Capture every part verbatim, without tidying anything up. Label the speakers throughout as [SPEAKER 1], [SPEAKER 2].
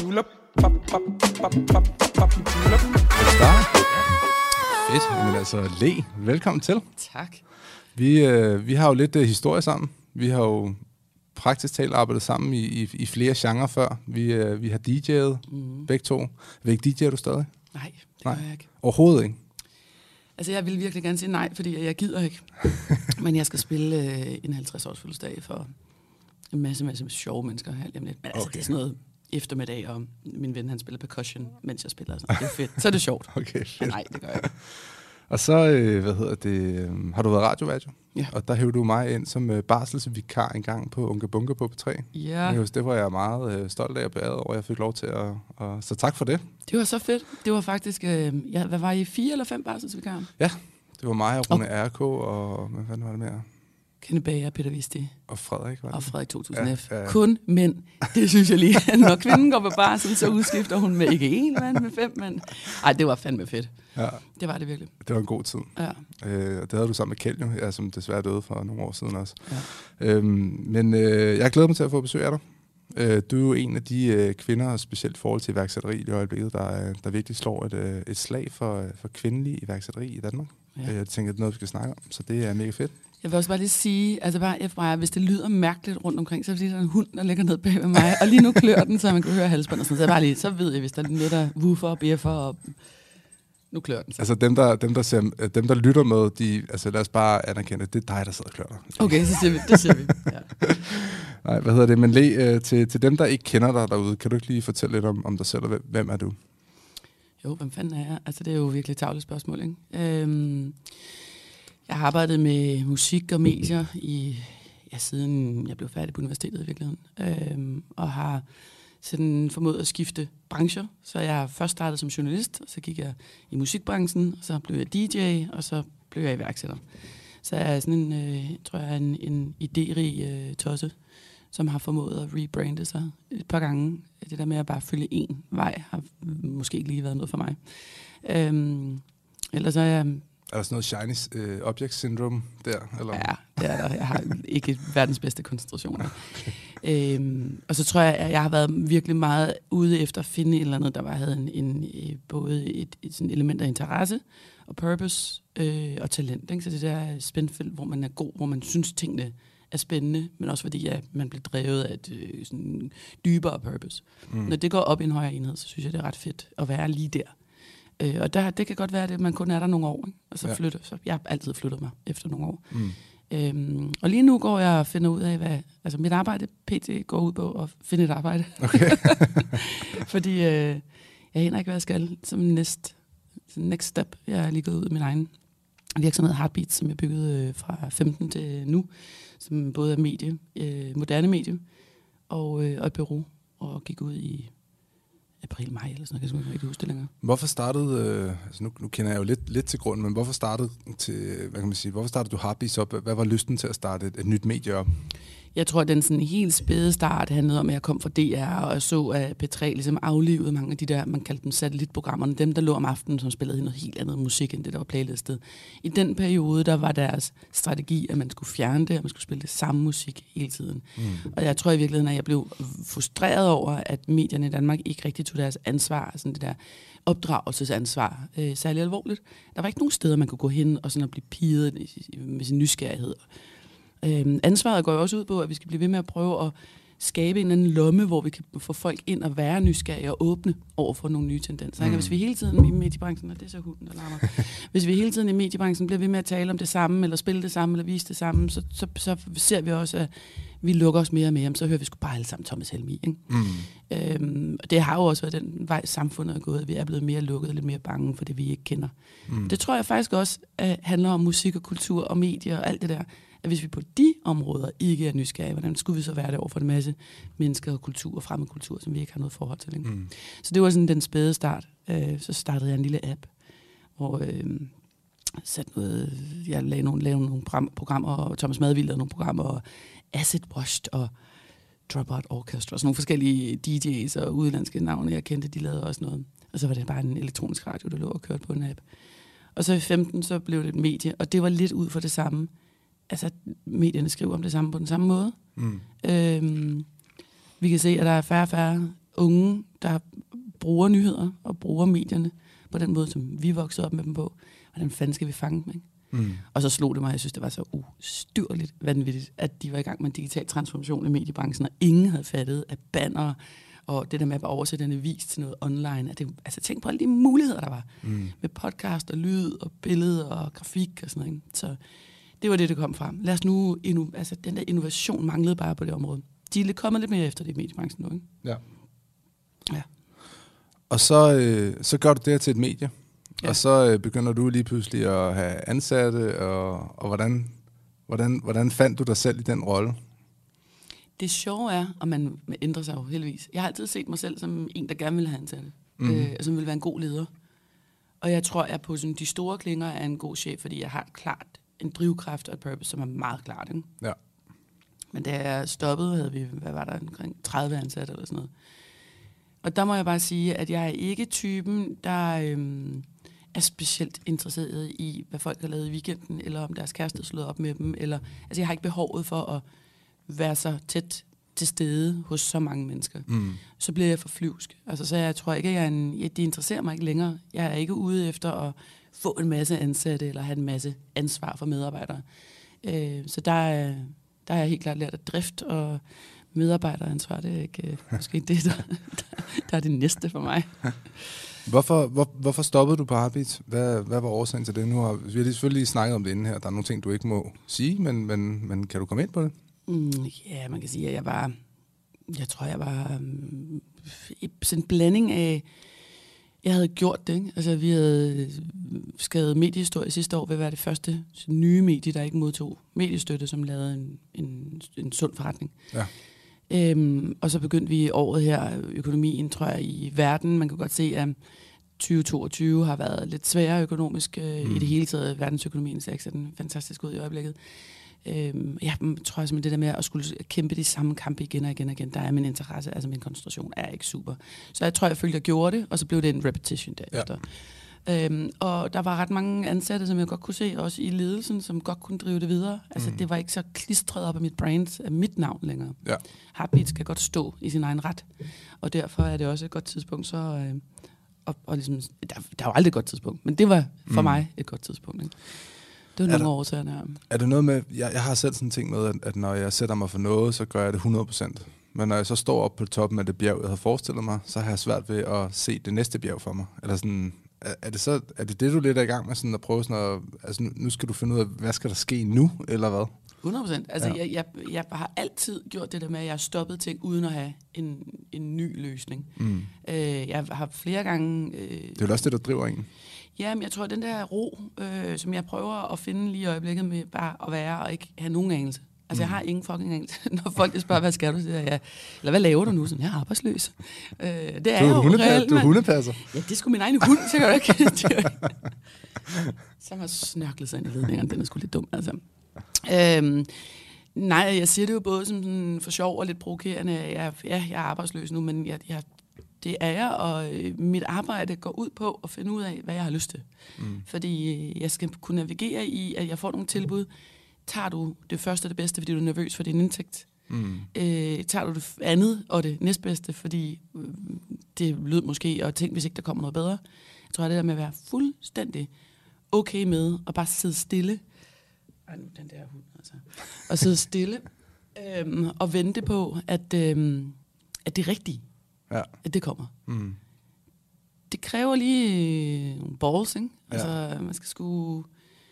[SPEAKER 1] julep. Pop, pop, pop, pop, pop, julep.
[SPEAKER 2] Fedt. Jamen altså, Le, velkommen til.
[SPEAKER 3] Tak.
[SPEAKER 2] Vi, øh, vi har jo lidt øh, historie sammen. Vi har jo praktisk talt arbejdet sammen i, i, i flere genrer før. Vi, øh, vi har D J'et mm. begge to. Vil ikke D J'er du stadig?
[SPEAKER 3] Nej, det
[SPEAKER 2] nej.
[SPEAKER 3] gør jeg ikke.
[SPEAKER 2] Overhovedet ikke?
[SPEAKER 3] Altså, jeg vil virkelig gerne sige nej, fordi jeg gider ikke. Men jeg skal spille øh, en halvtreds-års fødselsdag for en masse, masse sjove mennesker her lige om lidt. Men altså,
[SPEAKER 2] okay.
[SPEAKER 3] det er sådan noget eftermiddag, og min ven, han spiller percussion, mens jeg spiller. Sådan. Det er fedt. Så er det sjovt.
[SPEAKER 2] Okay, fedt.
[SPEAKER 3] Men nej, det gør jeg ikke.
[SPEAKER 2] Og så, øh, hvad hedder det, øh, har du været radiovært jo?
[SPEAKER 3] Ja.
[SPEAKER 2] Og der hævde du mig ind som øh, barselsvikar en gang på Unge Bunker på P tre.
[SPEAKER 3] Ja.
[SPEAKER 2] Det, det var jeg meget øh, stolt af og beæret over, jeg fik lov til at... Og, så tak for det.
[SPEAKER 3] Det var så fedt. Det var faktisk, øh, ja, hvad var I, fire eller fem barselsvikarer?
[SPEAKER 2] Ja, det var mig og Rune R K og hvad fanden var det mere?
[SPEAKER 3] Kenny Bager, Peter Visti.
[SPEAKER 2] Og Frederik, var det?
[SPEAKER 3] Og Frederik to tusind F.
[SPEAKER 2] Ja, ja.
[SPEAKER 3] Kun mænd. Det synes jeg lige. Når kvinden går på barsel, så udskifter hun med ikke én mand, med fem mænd. Ej, det var fandme fedt.
[SPEAKER 2] Ja.
[SPEAKER 3] Det var det virkelig.
[SPEAKER 2] Det var en god tid.
[SPEAKER 3] Ja.
[SPEAKER 2] Øh, det havde du sammen med Kjeld, jo, ja, som desværre døde for nogle år siden også.
[SPEAKER 3] Ja.
[SPEAKER 2] Øhm, men øh, jeg glæder mig til at få besøg af dig. Øh, du er jo en af de øh, kvinder, specielt i forhold til iværksætteri i øjeblikket, der, der virkelig slår et, øh, et slag for, for kvindelig iværksætteri i Danmark. Ja. Øh, jeg tænker, det er noget, vi skal snakke om, så det er mega fedt.
[SPEAKER 3] Jeg vil også bare lige sige, altså bare F. Breyer, hvis det lyder mærkeligt rundt omkring, så er det fordi, der er en hund, der ligger ned bag ved mig, og lige nu klør den, så man kan høre halsbånd og sådan noget. Så, bare lige, så ved jeg, hvis der er noget, der woofer og bjeffer, og nu klør den. Så.
[SPEAKER 2] Altså dem der, dem, der ser, dem, der lytter med, de, altså lad os bare anerkende, det er dig, der sidder og klør dig.
[SPEAKER 3] Okay, så siger vi, det siger vi. Ja.
[SPEAKER 2] Nej, hvad hedder det? Men Le, øh, til, til dem, der ikke kender dig derude, kan du ikke lige fortælle lidt om, om dig selv, og hvem, hvem er du?
[SPEAKER 3] Jo, hvem fanden er jeg? Altså, det er jo virkelig et tavligt spørgsmål, ikke? Øhm, jeg har arbejdet med musik og medier i, ja, siden jeg blev færdig på universitetet i virkeligheden. Øhm, og har sådan formået at skifte brancher. Så jeg først startede som journalist, og så gik jeg i musikbranchen, og så blev jeg D J, og så blev jeg iværksætter. Så jeg er sådan en, øh, tror jeg, en, en idérig øh, tosse, som har formået at rebrande sig et par gange. Det der med at bare følge én vej, har måske ikke lige været noget for mig. Øhm, ellers er jeg...
[SPEAKER 2] Er der sådan noget shiny øh, object syndrome der? Eller?
[SPEAKER 3] Ja, det er der. Jeg har ikke verdens bedste koncentrationer. øhm, og så tror jeg, at jeg har været virkelig meget ude efter at finde et eller andet, der var, havde en, en, både et, et sådan element af interesse og purpose øh, og talent. Ikke? Så det der spændfelt, hvor man er god, hvor man synes, tingene er spændende, men også fordi ja, man bliver drevet af et øh, sådan dybere purpose. Mm. Når det går op i en højere enhed, så synes jeg, det er ret fedt at være lige der. Øh, og der, det kan godt være, at man kun er der nogle år, ikke? Og så ja. flytter. Så jeg har altid flyttet mig efter nogle år. Mm. Øhm, og lige nu går jeg og finder ud af, hvad altså mit arbejde P T går ud på at finde et arbejde.
[SPEAKER 2] Okay.
[SPEAKER 3] Fordi øh, jeg aner ikke, hvad jeg skal som næst, next step. Jeg er lige gået ud i min egen virksomhed Heartbeat, som jeg byggede øh, fra femten til nu, som både er medie, øh, moderne medie og, øh, og et bureau, og gik ud i april, maj eller sådan noget, jeg kan ikke rigtig huske det længere.
[SPEAKER 2] Hvorfor startede, øh, altså nu, nu kender jeg jo lidt, lidt til grunden, men hvorfor startede til, hvad kan man sige, hvorfor startede du Heartbeat op? Hvad var lysten til at starte et, et nyt medie op?
[SPEAKER 3] Jeg tror, at den sådan helt spæde start handlede om, at jeg kom fra D R, og jeg så, at P tre ligesom aflevede mange af de der, man kaldte dem satellitprogrammerne, dem, der lå om aftenen, som spillede noget helt andet musik, end det, der var playlistet. I den periode, der var deres strategi, at man skulle fjerne det, og man skulle spille det samme musik hele tiden. Mm. Og jeg tror i virkeligheden, at jeg blev frustreret over, at medierne i Danmark ikke rigtig tog deres ansvar, sådan det der opdragelsesansvar, øh, særlig alvorligt. Der var ikke nogen steder, man kunne gå hen og sådan at blive pirret med sin nysgerrighed. Øhm, ansvaret går jo også ud på, at vi skal blive ved med at prøve at skabe en eller anden lomme, hvor vi kan få folk ind og være nysgerrige og åbne over for nogle nye tendenser. Mm. Hvis vi hele tiden i mediebranchen, og det er så hunden, der larmer, hvis vi hele tiden i mediebranchen bliver ved med at tale om det samme, eller spille det samme, eller vise det samme, så, så, så ser vi også, at vi lukker os mere og mere, så hører vi sgu bare alle sammen Thomas Helmig. Ikke? Mm. Øhm, og det har jo også været den vej, samfundet er gået. Vi er blevet mere lukket, lidt mere bange for det, vi ikke kender. Mm. Det tror jeg faktisk også at handler om musik og kultur og medier og alt det der, at hvis vi på de områder ikke er nysgerrige, hvordan skulle vi så være det over for en masse mennesker og kultur og fremmede kultur, som vi ikke har noget forhold til. Ikke? Mm. Så det var sådan den spæde start. Øh, så startede jeg en lille app, hvor øh, satte noget, jeg lavede nogle, lavede nogle programmer, og Thomas Madvild lavede nogle programmer, og Acid Washed og Dropout Orchestra, og sådan nogle forskellige D J's og udenlandske navne, jeg kendte, de lavede også noget. Og så var det bare en elektronisk radio, der lå og kørte på en app. Og så i femten, så blev det et medie, og det var lidt ud for det samme. Altså, medierne skriver om det samme på den samme måde. Mm. Øhm, vi kan se, at der er færre og færre unge, der bruger nyheder og bruger medierne på den måde, som vi voksede op med dem på. Hvordan fanden skal vi fange dem, ikke? Mm. Og så slog det mig, jeg synes, det var så ustyrligt vanvittigt, at de var i gang med en digital transformation i mediebranchen, og ingen havde fattet, at banner og det der med at oversætte en avis til noget online, at det, altså tænk på alle de muligheder, der var mm. med podcast og lyd og billede og grafik og sådan noget. Ikke? Så det var det, der kom frem. Lad os nu, inno, altså den der innovation manglede bare på det område. De er kommet lidt mere efter det i mediebranchen nu, ikke?
[SPEAKER 2] Ja.
[SPEAKER 3] Ja.
[SPEAKER 2] Og så, øh, så gør du det her til et medie.
[SPEAKER 3] Ja.
[SPEAKER 2] Og så øh, begynder du lige pludselig at have ansatte, og, og hvordan, hvordan, hvordan fandt du dig selv i den rolle?
[SPEAKER 3] Det sjove er, og man ændrer sig jo heldigvis. Jeg har altid set mig selv som en, der gerne vil have ansatte. Mm-hmm. Øh, og som vil være en god leder. Og jeg tror, jeg på sådan, de store klinger er en god chef, fordi jeg har klart en drivkraft og et purpose, som er meget klart. Ikke?
[SPEAKER 2] Ja.
[SPEAKER 3] Men da jeg stoppede, havde vi, hvad var der, omkring tredive ansatte eller sådan noget. Og der må jeg bare sige, at jeg er ikke typen, der øhm, er specielt interesseret i, hvad folk har lavet i weekenden, eller om deres kæreste slået op med dem. Eller, altså, jeg har ikke behovet for at være så tæt til stede hos så mange mennesker. Mm. Så bliver jeg for flyvsk. Altså, så jeg tror ikke, at jeg er en, ja, det interesserer mig ikke længere. Jeg er ikke ude efter at få en masse ansatte, eller have en masse ansvar for medarbejdere. Øh, så der er, der har jeg helt klart lært at drift og medarbejderansvar. Det er ikke øh, måske det, der, der, der er det næste for mig.
[SPEAKER 2] Hvorfor, hvor, hvorfor stoppede du på Heartbeat? Hvad, hvad var årsagen til det? Nu har vi har selvfølgelig snakket om det inden her. Der er nogle ting, du ikke må sige, men, men, men kan du komme ind på det?
[SPEAKER 3] Mm, ja, man kan sige, at jeg var, jeg tror, jeg var um, sådan en blanding af, jeg havde gjort det, ikke? Altså, vi havde skrevet mediehistorie sidste år ved at være det første nye medie, der ikke modtog mediestøtte, som lavede en, en, en sund forretning. Ja. Øhm, og så begyndte vi året her, økonomien, tror jeg, i verden. Man kan godt se, at tyve toogtyve har været lidt sværere økonomisk øh, mm. i det hele taget. Verdensøkonomien ser ikke sådan fantastisk ud i øjeblikket. Øhm, jeg tror simpelthen, det der med at skulle kæmpe de samme kampe igen og igen og igen, der er min interesse, altså min koncentration er ikke super. Så jeg tror, jeg følte, jeg gjorde det, og så blev det en repetition derefter. Ja. Øhm, og der var ret mange ansatte, som jeg godt kunne se, også i ledelsen, som godt kunne drive det videre. Altså mm. det var ikke så klistret op af mit brand, af mit navn længere. Ja. Heartbeat skal godt stå i sin egen ret, og derfor er det også et godt tidspunkt, så... Øh, og, og ligesom, der, der var aldrig et godt tidspunkt, men det var for mm. mig et godt tidspunkt, ikke? Det var nogle årsager, ja.
[SPEAKER 2] Er det noget med, jeg, jeg har selv sådan en ting med, at, at når jeg sætter mig for noget, så gør jeg det hundrede procent. Men når jeg så står op på toppen af det bjerg, jeg havde forestillet mig, så har jeg svært ved at se det næste bjerg for mig. Eller sådan, er, er det så, er det det, du lidt er i gang med, sådan at prøve sådan at, altså nu, nu skal du finde ud af, hvad skal der ske nu, eller hvad?
[SPEAKER 3] hundrede procent. Altså, ja. jeg, jeg, jeg har altid gjort det der med, at jeg har stoppet ting, uden at have en, en ny løsning. Mm. Øh, jeg har flere gange... Øh,
[SPEAKER 2] det er jo også det, der driver en.
[SPEAKER 3] Ja, men jeg tror, at den der ro, øh, som jeg prøver at finde lige i øjeblikket med bare at være og ikke have nogen anelse. Altså, mm. jeg har ingen fucking anelse. Når folk spørger, hvad skal du? Så jeg, eller hvad laver du nu? Sådan, jeg er arbejdsløs. Øh, det er
[SPEAKER 2] du
[SPEAKER 3] jo
[SPEAKER 2] hundepas-
[SPEAKER 3] reelt.
[SPEAKER 2] Du er hundepasser.
[SPEAKER 3] Ja, det er sgu min egen hund, så kan du ikke. Som har snørklet sig ind i ledningerne. Den er sgu lidt dum, altså. Øhm, nej, jeg siger det jo både som sådan for sjov og lidt provokerende. Jeg, ja, jeg er arbejdsløs nu, men jeg, jeg, det er jeg, og mit arbejde går ud på at finde ud af, hvad jeg har lyst til. Mm. Fordi jeg skal kunne navigere i, at jeg får nogle tilbud. Tager du det første og det bedste, fordi du er nervøs for din indtægt? Mm. Øh, tager du det andet og det næstbedste, fordi det lød måske, og tænk, hvis ikke der kommer noget bedre. Jeg tror, det der med at være fuldstændig okay med at bare sidde stille. Ej, nu den der hund, altså. Og sidde stille øhm, og vente på, at, øhm, at det er rigtigt. Ja. At det kommer. Mm. Det kræver lige nogle balls, ikke? Altså, ja. Man skal sgu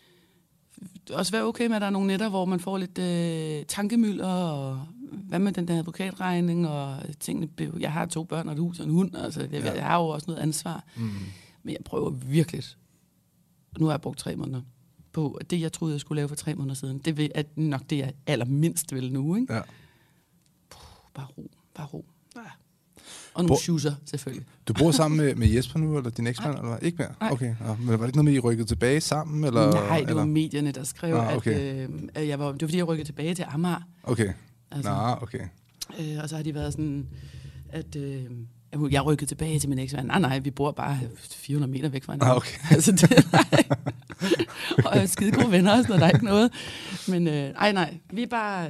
[SPEAKER 3] også være okay med, at der er nogle netter, hvor man får lidt øh, tankemylder, og hvad med den der advokatregning, og tingene. Jeg har to børn og et hus og en hund, altså jeg, ja. jeg har jo også noget ansvar. Mm. Men jeg prøver virkelig. Nu har jeg brugt tre måneder på det, jeg troede, jeg skulle lave for tre måneder siden. Det er nok det, jeg allermindst vil nu, ikke? Ja. Puh, bare ro, bare ro. Ja. Og nogle schusser, selvfølgelig.
[SPEAKER 2] Du bor sammen med, med Jesper nu, eller din eksmand, eller hvad? Ikke mere? Nej. Okay. Ja. Men var det ikke noget med, I rykkede tilbage sammen? Eller,
[SPEAKER 3] Nej, det var
[SPEAKER 2] eller?
[SPEAKER 3] medierne, der skrev, ah, okay. at, øh, at jeg var, det var fordi, jeg rykkede tilbage til Amager.
[SPEAKER 2] Okay. Altså, Nå, okay.
[SPEAKER 3] Øh, og så har de været sådan, at øh, jeg rykkede tilbage til min eksmand. Nej, nej, vi bor bare fire hundrede meter væk fra hinanden.
[SPEAKER 2] Ah, okay.
[SPEAKER 3] Altså, det, og skide gode venner og sådan noget, der er ikke noget. Men øh, ej, nej, vi er bare... Øh,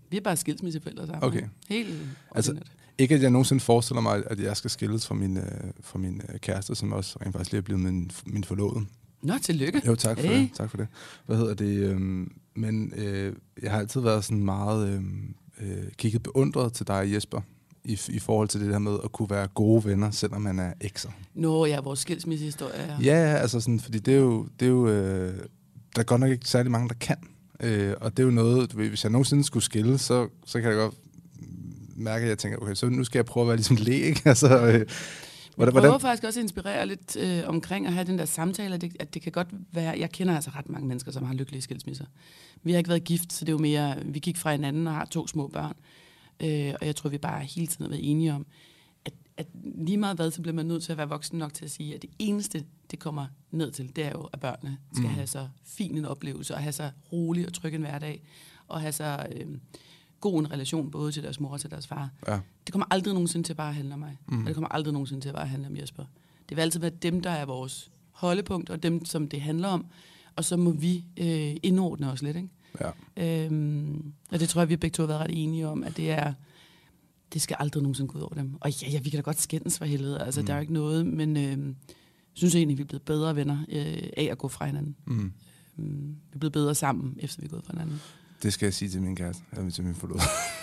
[SPEAKER 3] Vi er bare skilsmisseforældre sammen.
[SPEAKER 2] Okay.
[SPEAKER 3] Helt
[SPEAKER 2] altså, ikke at jeg nogensinde forestiller mig, at jeg skal skilles fra min, øh, fra min øh, kæreste, som også rent faktisk lige er blevet min, min forlovede.
[SPEAKER 3] Nå, tillykke.
[SPEAKER 2] Jo, tak for
[SPEAKER 3] hey.
[SPEAKER 2] det. Tak for det. Hvad hedder det? Øhm, men øh, jeg har altid været sådan meget øh, øh, kigget beundret til dig, Jesper, i, i forhold til det der med at kunne være gode venner, selvom man er ekser.
[SPEAKER 3] Nå, ja, vores skilsmissehistorie. Ja,
[SPEAKER 2] ja, altså sådan, fordi det er jo, det er jo øh, der er godt nok ikke særlig mange, der kan. Øh, og det er jo noget, hvis jeg nogensinde skulle skille, så, så kan jeg godt mærke, at jeg tænker, okay, så nu skal jeg prøve at være ligesom læge, ikke? altså, øh,
[SPEAKER 3] hvordan, jeg prøver
[SPEAKER 2] hvordan?
[SPEAKER 3] faktisk også at inspirere lidt øh, omkring at have den der samtale, at det, at det kan godt være, jeg kender altså ret mange mennesker, som har lykkelige skilsmisser. Vi har ikke været gift, så det er jo mere, vi gik fra hinanden og har to små børn, øh, og jeg tror, vi bare hele tiden har været enige om, at, at lige meget hvad, så bliver man nødt til at være voksen nok til at sige, at det eneste, det kommer ned til, det er jo, at børnene skal mm. have så fin en oplevelse, og have så rolig og tryg en hverdag, og have så øh, god en relation, både til deres mor og til deres far. Ja. Det kommer aldrig nogensinde til bare at handle om mig, mm. og det kommer aldrig nogensinde til bare at handle om Jesper. Det vil altid være dem, der er vores holdepunkt, og dem, som det handler om, og så må vi øh, indordne os lidt, ikke? Ja. Øhm, og det tror jeg, vi begge to har været ret enige om, at det er, det skal aldrig nogensinde gå ud over dem. Og ja, ja vi kan da godt skændes for helvede, altså mm. der er jo ikke noget, men øh, jeg synes egentlig, vi er blevet bedre venner øh, af at gå fra hinanden. Mm. Øh, vi er blevet bedre sammen, efter vi er gået fra hinanden.
[SPEAKER 2] Det skal jeg sige til min kæreste, eller til min forlod.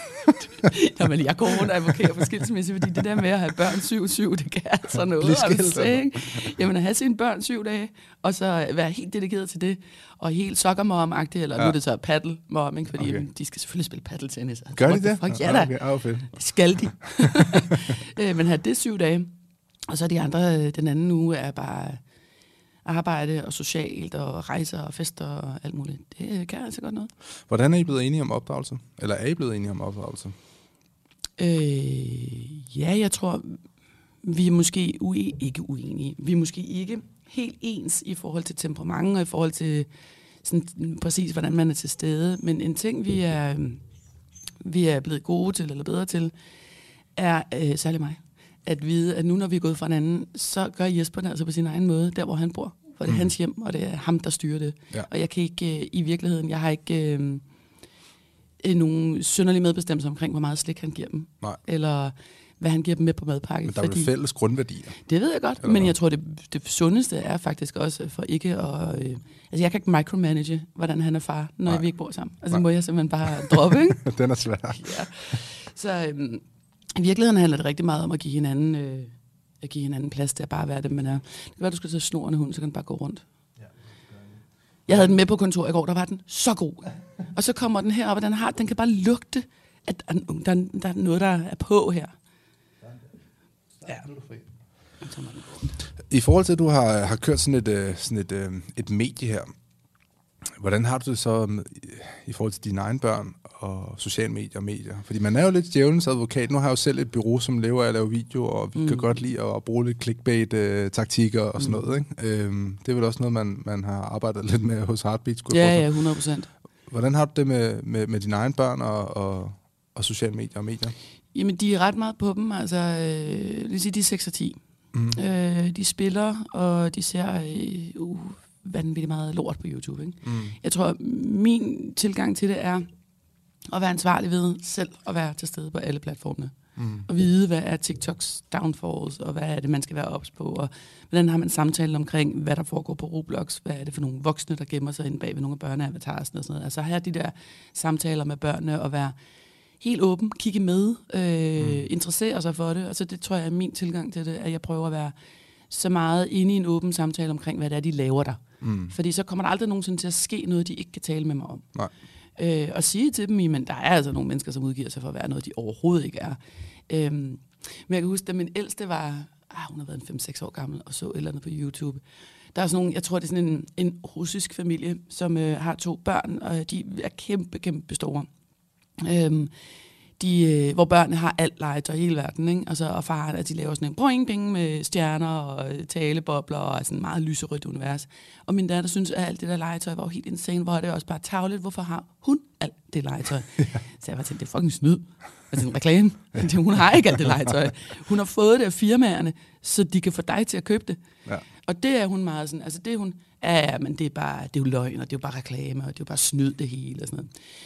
[SPEAKER 3] Nå, men jeg går rundt og advokerer for skilsmisse, fordi det der med at have børn syv syv, det kan altså noget. Altså, ikke? Jamen at have sine børn syv dage, og så være helt dedikeret til det, og helt sokkermom-agtigt, eller ja. Nu er det så paddle-mom, ikke? Fordi okay. jamen, de skal selvfølgelig spille paddeltennis. Altså,
[SPEAKER 2] gør de det?
[SPEAKER 3] Fuck, ja da.
[SPEAKER 2] Okay. Oh, okay.
[SPEAKER 3] Skal de. Men have det syv dage, og så de andre, den anden uge er bare arbejde og socialt og rejser og fester og alt muligt. Det kan altså godt noget.
[SPEAKER 2] Hvordan er I blevet enige om opdragelse? Eller er I blevet enige om opdragelse?
[SPEAKER 3] Øh, ja, jeg tror, vi er måske ue- ikke uenige. Vi er måske ikke helt ens i forhold til temperament og i forhold til sådan, præcis, hvordan man er til stede. Men en ting, vi er, vi er blevet gode til eller bedre til, er øh, særlig mig. At vide, at nu når vi er gået fra hinanden, så gør Jesper det altså på sin egen måde, der hvor han bor. For det er mm. hans hjem, og det er ham, der styrer det. Ja. Og jeg kan ikke, øh, i virkeligheden, jeg har ikke øh, øh, nogen synderlig medbestemmelse omkring, hvor meget slik han giver dem. Nej. Eller hvad han giver dem med på madpakke.
[SPEAKER 2] Men der er jo fælles grundværdier.
[SPEAKER 3] Det ved jeg godt, eller men hvad? Jeg tror, det, det sundeste er faktisk også for ikke at... Øh, altså, jeg kan ikke micromanage, hvordan han er far, når Nej. vi ikke bor sammen. Altså, Nej. må jeg simpelthen bare droppe, ikke?
[SPEAKER 2] Den er svær.
[SPEAKER 3] Ja. Så øh, i virkeligheden handler det rigtig meget om at give hinanden... Øh, at give hinanden plads til at bare være det, man er. Det kan være, du skal tage snoren af hunden, så kan den bare gå rundt. Ja, jeg havde den med på kontor i går, der var den så god. Og så kommer den herop, og den, har, den kan bare lugte, at der, der er noget, der er på her. Ja.
[SPEAKER 2] I forhold til, at du har, har kørt sådan et, sådan et, et medie her, hvordan har du det så i forhold til dine egne børn og sociale medier og medier? Fordi man er jo lidt djævelens advokat. Nu har jeg jo selv et bureau, som lever af at lave videoer, og vi mm. kan godt lide at bruge lidt clickbait-taktikker og sådan mm. noget. Ikke? Øhm, det er vel også noget, man, man har arbejdet lidt med hos Heartbeat.
[SPEAKER 3] Ja, ja, hundrede procent.
[SPEAKER 2] Hvordan har du det med, med, med dine egne børn og, og, og sociale medier og medier?
[SPEAKER 3] Jamen, de er ret meget på dem. Altså, øh, lad os sige, de er seks og ti. Mm. Øh, de spiller, og de ser... Øh, uh, vanvittigt meget lort på YouTube. Ikke? Mm. Jeg tror, min tilgang til det er at være ansvarlig ved selv at være til stede på alle platformene. Mm. Og vide, hvad er TikToks downfalls, og hvad er det, man skal være ops på, og hvordan har man samtale omkring, hvad der foregår på Roblox, hvad er det for nogle voksne, der gemmer sig inde bag ved nogle af børneavatarer og sådan noget. Altså have de der samtaler med børnene, og være helt åben, kigge med, øh, mm. interessere sig for det. Og så det tror jeg er min tilgang til det, at jeg prøver at være så meget inde i en åben samtale omkring, hvad det er, de laver der. Mm. Fordi så kommer der aldrig nogensinde til at ske noget, de ikke kan tale med mig om. Nej. Øh, og sige til dem, men der er altså nogle mennesker, som udgiver sig for at være noget, de overhovedet ikke er. Øhm, men jeg kan huske, at min ældste var, ah, hun har været en fem seks år gammel, og så et eller andet på YouTube. Der er sådan nogle, jeg tror, det er sådan en, en russisk familie, som øh, har to børn, og de er kæmpe, kæmpe store. Øhm, De, øh, hvor børnene har alt legetøj i hele verden, ikke? Altså, og faren, at de laver sådan en boing-bing med stjerner og talebobler og sådan en meget lyserødt univers. Og min datter synes, at alt det der legetøj var helt insane, hvor det også bare tavligt. Hvorfor har hun alt det legetøj? Ja. Så jeg var tænkt, det er fucking snyd. Altså en reklame. Hun har ikke alt det legetøj. Hun har fået det af firmaerne, så de kan få dig til at købe det. Ja. Og det er hun meget sådan, altså det er hun, ja, ja, men det er bare, det er jo løgn, og det er jo bare reklame, og det er jo bare snyd det hele og sådan noget.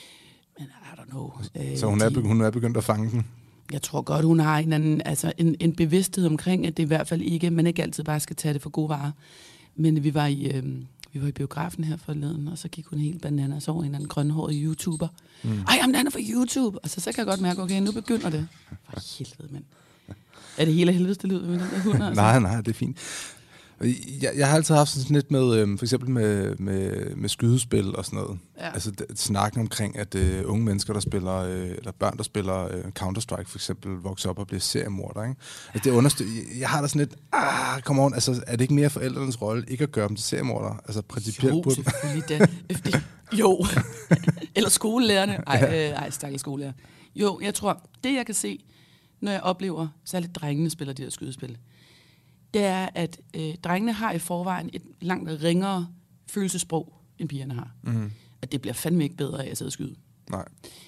[SPEAKER 3] Men I don't know. Øh,
[SPEAKER 2] Så hun er, begy- hun er begyndt at fange den?
[SPEAKER 3] Jeg tror godt, hun har en, anden, altså en, en bevidsthed omkring, at det i hvert fald ikke, man ikke altid bare skal tage det for gode varer. Men vi var i, øh, vi var i biografen her forleden, og så gik hun helt bananas og så en eller anden grønhåret YouTuber. Mm. Ej, jamen, den er fra YouTube! Og så, så kan jeg godt mærke, okay, nu begynder det. For helvede, mand. Er det hele helvedes, det lyder med den der hund? Altså?
[SPEAKER 2] Nej, nej, det er fint. Jeg, jeg har altid haft sådan lidt med, øhm, for eksempel med, med, med skydespil og sådan noget. Ja. Altså det, snakken omkring, at øh, unge mennesker, der spiller, øh, eller børn, der spiller øh, Counter-Strike for eksempel, vokser op og bliver seriemorder, ikke? Altså det understøtter, jeg, jeg har da sådan lidt, ah, come on, altså er det ikke mere forældrenes rolle, ikke at gøre dem til seriemorder? Altså principielt
[SPEAKER 3] jo, selvfølgelig da. Jo. Eller skolelærerne. Ej, øh, ej stakkels skolelærer. Jo, jeg tror, det jeg kan se, når jeg oplever, særligt drengene spiller de der skydespil, det er, at øh, drengene har i forvejen et langt ringere følelsesprog, end pigerne har. Mm. At det bliver fandme ikke bedre af at sidde og skyde.
[SPEAKER 2] Nej.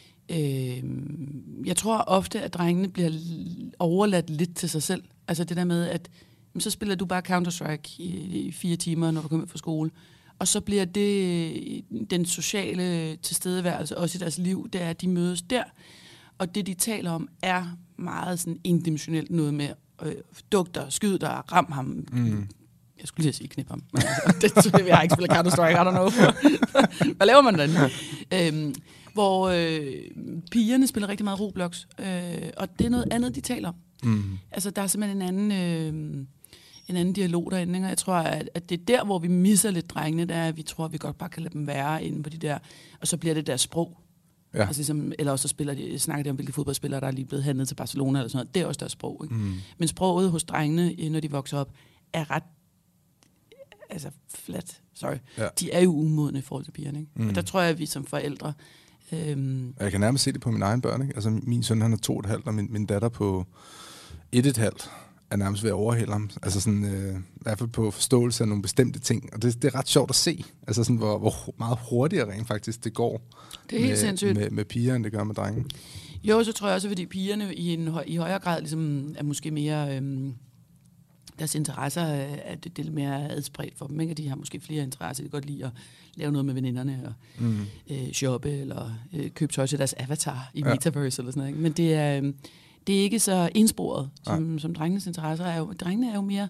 [SPEAKER 3] Øh, jeg tror ofte, at drengene bliver overladt lidt til sig selv. Altså det der med, at jamen, så spiller du bare Counter-Strike i, i fire timer, når du kommer fra skole. Og så bliver det den sociale tilstedeværelse også i deres liv, det er, at de mødes der. Og det, de taler om, er meget sådan endimensionelt noget med øh, dugter, skyd der, ram ham. Mm. Jeg skulle lige sige knip ham. Det, jeg har ikke spillet Counter-Strike, I don't know. Hvad laver man den? øhm, hvor øh, pigerne spiller rigtig meget Roblox, øh, og det er noget andet, de taler om. Mm. Altså, der er simpelthen en anden, øh, en anden dialog derinde, og jeg tror, at, at det er der, hvor vi misser lidt drengene, der er, at vi tror, at vi godt bare kan lade dem være inde på de der, og så bliver det der sprog. Ja. Altså, ligesom, eller også så spiller de, snakker de om, hvilke fodboldspillere, der er lige blevet handlet til Barcelona, eller sådan noget. Det er også deres sprog, ikke? Mm. Men sproget hos drengene, når de vokser op, er ret altså flat, sorry. Ja. De er jo umodne i forhold til pigerne, ikke? Mm. Og der tror jeg, at vi som forældre... Øhm,
[SPEAKER 2] jeg kan nærmest se det på mine egne børn, ikke? Altså min søn, han er to og et halvt, og min, min datter på et og et halvt er nærmest ved at overhælde ham. Altså sådan, øh, i hvert fald på forståelse af nogle bestemte ting. Og det, det er ret sjovt at se, altså sådan, hvor, hvor meget hurtigere rent faktisk det går.
[SPEAKER 3] Det er helt
[SPEAKER 2] med,
[SPEAKER 3] sindssygt.
[SPEAKER 2] Med, med piger, end det gør med drenge.
[SPEAKER 3] Jo, så tror jeg også, fordi pigerne i, en, i højere grad ligesom, er måske mere... Øhm, deres interesser er det, det er lidt mere adspredt for dem, ikke? De har måske flere interesser. De kan godt lide at lave noget med veninderne og mm. øh, shoppe eller øh, købe tøj til deres avatar i ja. Metaverse eller sådan noget, ikke? Men det er, øh, det er ikke så ensporet, som, som drengenes interesser er jo. Drengene er jo mere,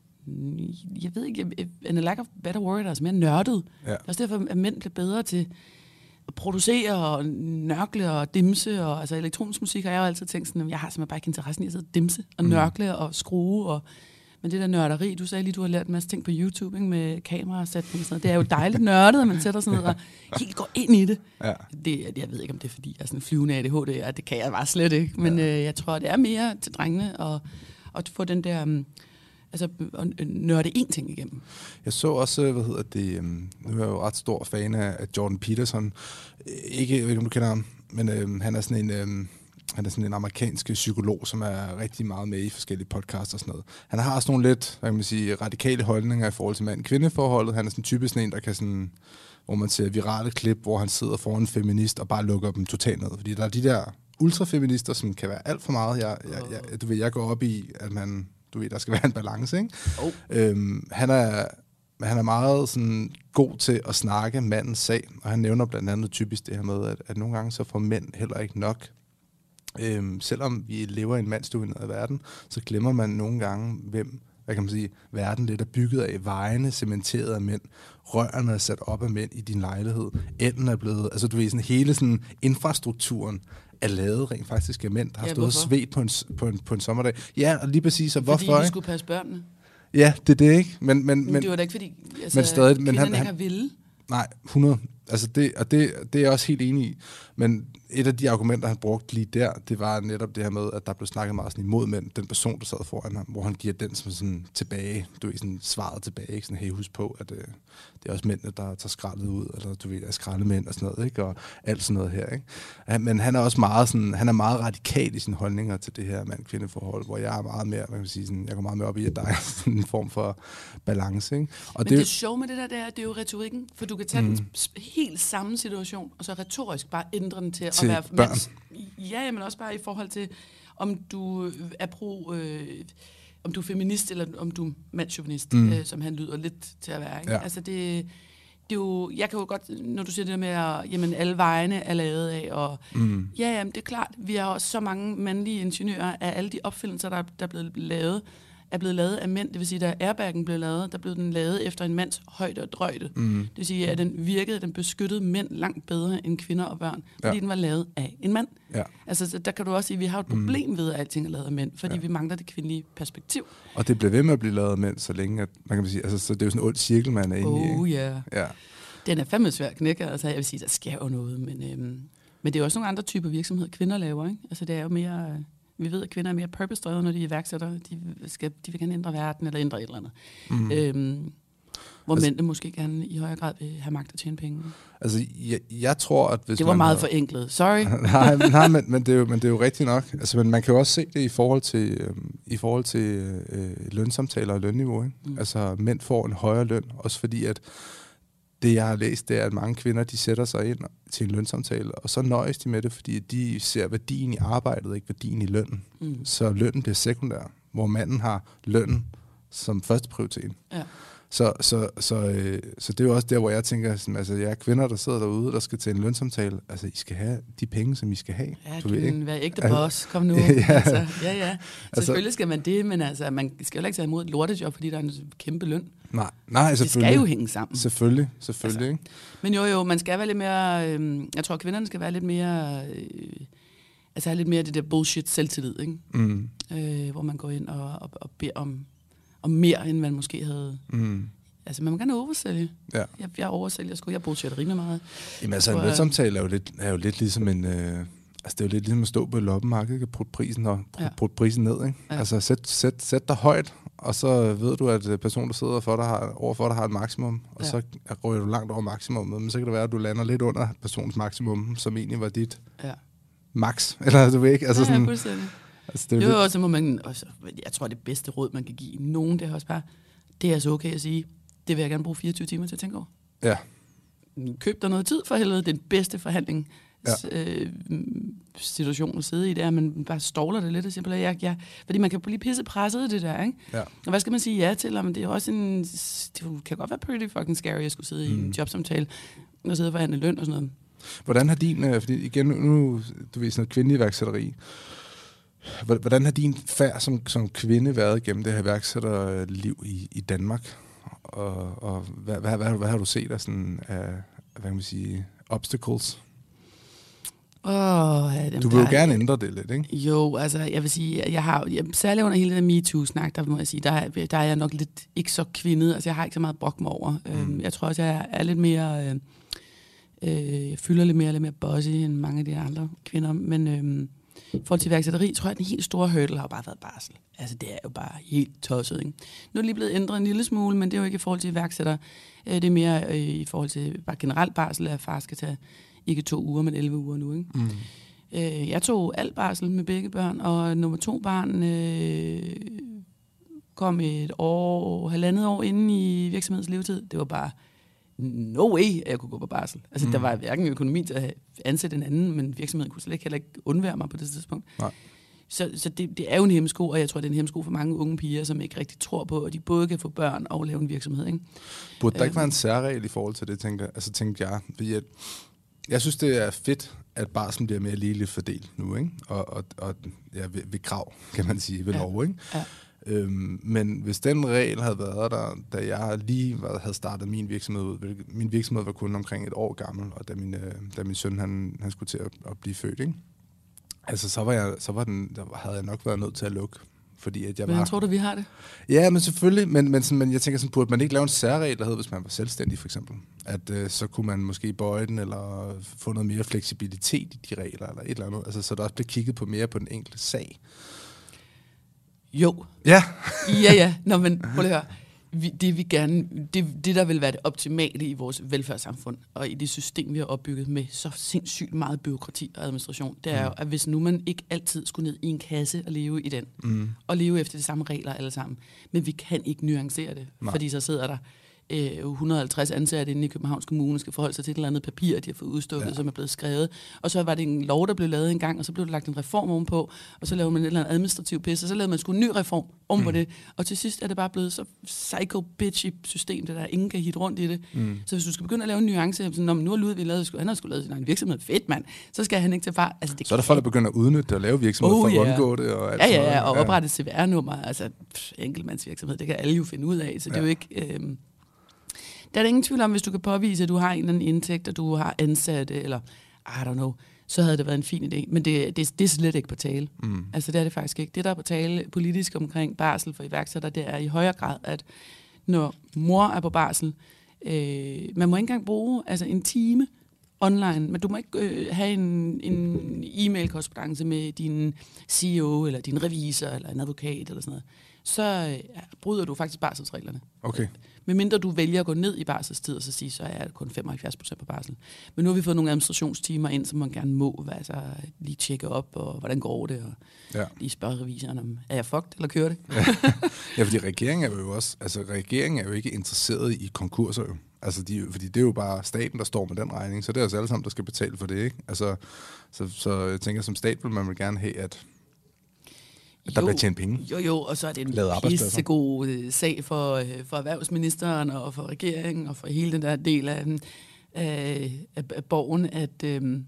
[SPEAKER 3] jeg ved ikke, en lack of better word, altså mere nørdet. Ja. Det er også derfor, at mænd bliver bedre til at producere og nørkle og dimse. Og, altså elektronisk musik har jeg jo altid tænkt sådan, at jeg har simpelthen bare ikke interessen i at sidde og dimse og mm. nørkle og skrue og... Men det der nørderi, du sagde lige, du har lært en masse ting på YouTube, ikke, med kamerasætning og sådan noget. Det er jo dejligt nørdet, at man sætter sådan noget og helt går ind i det. Ja. det. Jeg ved ikke, om det er, fordi jeg er sådan en flyvende A D H D, og det kan jeg bare slet ikke. Men ja. øh, jeg tror, det er mere til drengene at, at få den der... Um, altså, at nørde én ting igennem.
[SPEAKER 2] Jeg så også, hvad hedder det... Um, nu er jeg jo ret stor fan af Jordan Peterson. Ikke, jeg ved ikke, om du kender ham, men um, han er sådan en... Um, Han er sådan en amerikansk psykolog, som er rigtig meget med i forskellige podcasts og sådan noget. Han har også nogle lidt, hvad kan man sige, radikale holdninger i forhold til mand-kvinde-forholdet. Han er sådan typisk sådan en, der kan sådan, hvor man ser virale klip, hvor han sidder foran en feminist og bare lukker dem totalt ned. Fordi der er de der ultrafeminister, som kan være alt for meget. Jeg, jeg, jeg, du ved, jeg går op i, at man, du ved, der skal være en balance, ikke? Oh. Øhm, han er... Men han er meget sådan god til at snakke mandens sag, og han nævner blandt andet typisk det her med, at, at nogle gange så får mænd heller ikke nok. Øhm, selvom vi lever i en mandsdomineret verden, så glemmer man nogle gange, hvem, hvad kan man sige, verden lidt er bygget af, vejene cementeret af mænd, rørene er sat op af mænd i din lejlighed, enden er blevet, altså du ved, sådan hele sådan infrastrukturen er lavet rent faktisk af mænd, der har ja, stået svedt på en, på, en, på en sommerdag. Ja, og lige præcis, og hvorfor?
[SPEAKER 3] Fordi de skulle passe børnene.
[SPEAKER 2] Ja, det er det, ikke? Men, men,
[SPEAKER 3] men det var da ikke, fordi altså,
[SPEAKER 2] men stadig, men han,
[SPEAKER 3] ikke har ville.
[SPEAKER 2] Nej, hundrede. Altså det, og det, det er jeg også helt enig i. Men et af de argumenter, han brugte lige der, det var netop det her med, at der blev snakket meget sådan imod mænd. Den person, der sad foran ham, hvor han giver den som sådan tilbage. Du ved, sådan svaret tilbage. Ikke? Sådan, hey, husk på, at øh, det er også mændene, der tager skraldet ud. Eller du ved, er skraldemænd og sådan noget. Ikke? Og alt sådan noget her. Ikke? Han, men han er også meget, sådan, han er meget radikal i sine holdninger til det her mand-kvinde-forhold, hvor jeg er meget mere, man kan sige, sådan, jeg går meget mere op i, at der er sådan en form for balance. Ikke? Og
[SPEAKER 3] men det, det er sjovt med det der, det er, det er jo retorikken. For du kan tage mm. den helt samme situation, og så retorisk bare ændre den til,
[SPEAKER 2] til
[SPEAKER 3] at være
[SPEAKER 2] børn.
[SPEAKER 3] Mands, ja, men også bare i forhold til, om du er pro, øh, om du er feminist, eller om du er mandschauvinist, mm. øh, som han lyder lidt til at være. Ikke? Ja. Altså det, det er jo, jeg kan jo godt, når du siger det der med, at jamen, alle vejene er lavet af, og mm. ja, jamen, det er klart, vi har også så mange mandlige ingeniører af alle de opfindelser, der, der er blevet lavet, er blevet lavet af mænd. Det vil sige, da airbaggen blev lavet, der blev den lavet efter en mands højde og drøjde. Mm. Det vil sige, at den virkede, den beskyttede mænd langt bedre end kvinder og børn, fordi ja. den var lavet af en mand. Ja. Altså, der kan du også sige, at vi har et problem mm. ved, at alting er lavet af mænd, fordi ja. vi mangler det kvindelige perspektiv.
[SPEAKER 2] Og det bliver ved med at blive lavet af mænd, så længe, at man kan sige, altså, så det er jo sådan en ond cirkel, man er inde i.
[SPEAKER 3] Oh yeah. Ja. Den er fandme svær at knække, altså jeg vil sige, der sker jo noget, men, øhm, men det er også nogle andre typer virksomheder, kvinder laver, ikke? Altså det er jo mere... Vi ved, at kvinder er mere purpose-drevet, når de er iværksættere. De, skal, de vil gerne ændre verden, eller ændre et eller andet. Mm. Øhm, hvor altså, mændene måske gerne i højere grad vil have magt at tjene penge.
[SPEAKER 2] Altså, jeg, jeg tror, at hvis
[SPEAKER 3] det var
[SPEAKER 2] man
[SPEAKER 3] meget
[SPEAKER 2] havde...
[SPEAKER 3] forenklet. Sorry.
[SPEAKER 2] nej, nej men, men, det er jo, men det er jo rigtigt nok. Altså, men man kan jo også se det i forhold til, øhm, i forhold til øh, lønsamtaler og lønniveau. Ikke? Mm. Altså, mænd får en højere løn, også fordi at det, jeg har læst, det er, at mange kvinder, de sætter sig ind til en lønsamtale, og så nøjes de med det, fordi de ser værdien i arbejdet, ikke værdien i lønnen. Mm. Så lønnen bliver sekundær, hvor manden har lønnen som første prioritet. Ja. Så, så, så, øh, så det er jo også der, hvor jeg tænker, sådan, altså jeg er kvinder, der sidder derude, der skal til en lønsamtale. Altså, I skal have de penge, som I skal have.
[SPEAKER 3] Ja,
[SPEAKER 2] du
[SPEAKER 3] du
[SPEAKER 2] ved, ikke?
[SPEAKER 3] Være ægte boss. Kom nu. ja. Altså, ja, ja. Selvfølgelig skal man det, men altså, man skal jo ikke tage imod et lortejob, fordi der er en kæmpe løn.
[SPEAKER 2] Nej, nej, selvfølgelig.
[SPEAKER 3] Det skal jo hænge sammen.
[SPEAKER 2] Selvfølgelig, selvfølgelig. Altså,
[SPEAKER 3] men jo, jo, man skal være lidt mere... Øh, jeg tror, kvinderne skal være lidt mere... Øh, altså have lidt mere det der bullshit selvtillid, ikke? Mm. Øh, hvor man går ind og, og, og beder om, om mere, end man måske havde... Mm. Altså, man må gerne oversælge. Ja. Jeg, jeg oversælger sgu. Jeg bullshitter rimelig meget.
[SPEAKER 2] Jamen altså, en lønsamtale er jo lidt, er jo lidt ligesom en... Øh, altså, det er jo lidt ligesom at stå på et loppemarked og putte prisen, og, ja. putte prisen ned, ikke? Ja. Altså, sæt, sæt, sæt dig højt, og så ved du, at personen, der sidder for dig, har, overfor dig, har et maksimum, og ja. så rører du langt over maksimummet, men så kan det være, at du lander lidt under personens maksimum, som egentlig var dit ja. max. Eller du ved ikke? Altså,
[SPEAKER 3] ja,
[SPEAKER 2] sådan,
[SPEAKER 3] ja, fuldstændig. Altså, det er jo, lidt... så må man... Også, jeg tror, det bedste råd, man kan give nogen, det er også bare, det er altså okay at sige, det vil jeg gerne bruge fireogtyve timer til at tænke over. Ja. Køb dig noget tid for helvede. Det er den bedste forhandling ja. øh, situation at sidde i, det er, at man bare ståler det lidt og siger, jeg, jeg, fordi man kan blive pisse presset i det der, ikke? Ja. Og hvad skal man sige ja til? Men det er også en, det kan godt være pretty fucking scary at skulle sidde mm. i en jobsamtale og sidde og forhandle løn og sådan noget.
[SPEAKER 2] Hvordan har din, øh, fordi igen, nu du ved sådan noget kvindelig iværksætteri, hvordan har din færd som, som kvinde været gennem det her iværksætterliv i, i Danmark? Og, og hvad, hvad, hvad, hvad har du set af sådan af, hvad kan man sige, obstacles?
[SPEAKER 3] Oh, ja, dem
[SPEAKER 2] du vil jo
[SPEAKER 3] der,
[SPEAKER 2] gerne ændre det lidt, ikke?
[SPEAKER 3] Jo, altså jeg vil sige, jeg har jeg, særligt under hele den MeToo-snak, der må jeg sige, der, der er jeg nok lidt ikke så kvindet. Altså jeg har ikke så meget brok mig over. Mm. Øhm, jeg tror også, jeg er lidt mere, øh, øh, jeg fylder lidt mere, lidt mere bossy end mange af de andre kvinder. Men øh, i forhold til iværksætteri, tror jeg, at den helt store hurdle har jo bare været barsel. Altså det er jo bare helt tosset, ikke? Nu er det lige blevet ændret en lille smule, men det er jo ikke i forhold til iværksætter. Øh, det er mere øh, i forhold til bare generelt barsel, at far skal tage ikke to uger, men elleve uger nu, ikke? Mm. Øh, jeg tog alt barsel med begge børn, og nummer to barn øh, kom et år, halvandet år inden i virksomhedens levetid. Det var bare no way, at jeg kunne gå på barsel. Altså, mm. der var hverken økonomi til at ansætte en anden, men virksomheden kunne slet ikke, heller ikke undvære mig på det tidspunkt. Nej. Så, så det, det er jo en hemsko, og jeg tror, det er en hemsko for mange unge piger, som ikke rigtig tror på, at de både kan få børn og lave en virksomhed, ikke?
[SPEAKER 2] Burde der ikke være en særregel i forhold til det, tænker, altså, tænkte jeg? Fordi at jeg synes, det er fedt, at barslen bliver mere ligeligt fordelt nu, ikke? Og, og, og ja, ved, ved krav, kan man sige, ved ja. lov, ikke? Ja. Øhm, men hvis den regel havde været der, da jeg lige var, havde startet min virksomhed ud, min virksomhed var kun omkring et år gammel, og da min, øh, da min søn han, han skulle til at, at blive født, ikke? Altså, så, var jeg, så var den, der havde jeg nok været nødt til at lukke. Fordi at jeg
[SPEAKER 3] Hvordan
[SPEAKER 2] var...
[SPEAKER 3] tror du, vi har det?
[SPEAKER 2] Ja, men selvfølgelig. Men, men, sådan, men jeg tænker sådan på, at man ikke lave en særregel, der hed, hvis man var selvstændig, for eksempel. At øh, så kunne man måske bøje den, eller få noget mere fleksibilitet i de regler, eller et eller andet. Altså, så der også blev kigget på mere på den enkelte sag.
[SPEAKER 3] Jo.
[SPEAKER 2] Ja.
[SPEAKER 3] ja, ja. Nå, men prøv at høre. Vi, det, vi gerne, det, det, der vil være det optimale i vores velfærdssamfund, og i det system, vi har opbygget med så sindssygt meget byråkrati og administration, det er mm. jo, at hvis nu man ikke altid skulle ned i en kasse og leve i den, mm. og leve efter de samme regler alle sammen, men vi kan ikke nuancere det, Nej. fordi så sidder der øh, et hundrede og halvtreds ansatte inde i Københavns Kommune skal forholde sig til et eller andet papir, de har fået udstukket, ja. som er blevet skrevet. Og så var det en lov, der blev lavet en gang, og så blev der lagt en reform ovenpå, og så lavede man et eller andet administrativ pisse, og så lavede man sgu en ny reform om på mm. det. Og til sidst er det bare blevet så psycho-bitchy system, det der ingen kan hitte rundt i det. Mm. Så hvis du skal begynde at lave en nuance, sådan, når nu har Ludvig lavet, han har sgu lavet sin egen virksomhed, fedt mand, så skal han ikke til far. Altså, det
[SPEAKER 2] så er der folk, der begynder at udnytte og lave virksomheder
[SPEAKER 3] oh,
[SPEAKER 2] for at
[SPEAKER 3] yeah.
[SPEAKER 2] undgå det. Og alt
[SPEAKER 3] ja, ja, ja,
[SPEAKER 2] noget.
[SPEAKER 3] og oprette C V R-nummer, altså pff, enkeltmandsvirksomhed, det kan alle jo finde ud af, så det ja. er jo ikke... Øh, der er der ingen tvivl om, hvis du kan påvise, at du har en eller anden indtægt, og du har ansatte, eller I don't know, så havde det været en fin idé. Men det, det, det er slet ikke på tale. Mm. Altså det er det faktisk ikke. Det, der er på tale politisk omkring barsel for iværksættere, det er i højere grad, at når mor er på barsel, øh, man må ikke engang bruge altså en time online, men du må ikke øh, have en, en e-mail-korrespondance med din C E O, eller din revisor, eller en advokat, eller sådan noget. Så øh, bryder du faktisk barselsreglerne.
[SPEAKER 2] Okay.
[SPEAKER 3] Medmindre du vælger at gå ned i barselstid, og så sige, så er det kun femoghalvfjerds procent på barsel. Men nu har vi fået nogle administrationstimer ind, som man gerne må altså, lige tjekke op, og hvordan går det, og ja. lige spørge revisoren om, er jeg fucked, eller kører det?
[SPEAKER 2] Ja, fordi regeringen er jo også, altså regeringen er jo ikke interesseret i konkurser jo. Altså, de, fordi det er jo bare staten, der står med den regning, så det er os alle sammen, der skal betale for det, ikke? Altså, så, så jeg tænker, som stat vil man vil gerne have, at der bliver tjent penge.
[SPEAKER 3] Jo, jo, og så er det en pissegod øh, sag for, øh, for erhvervsministeren og for regeringen og for hele den der del af, øh, af, af borgen, at øh,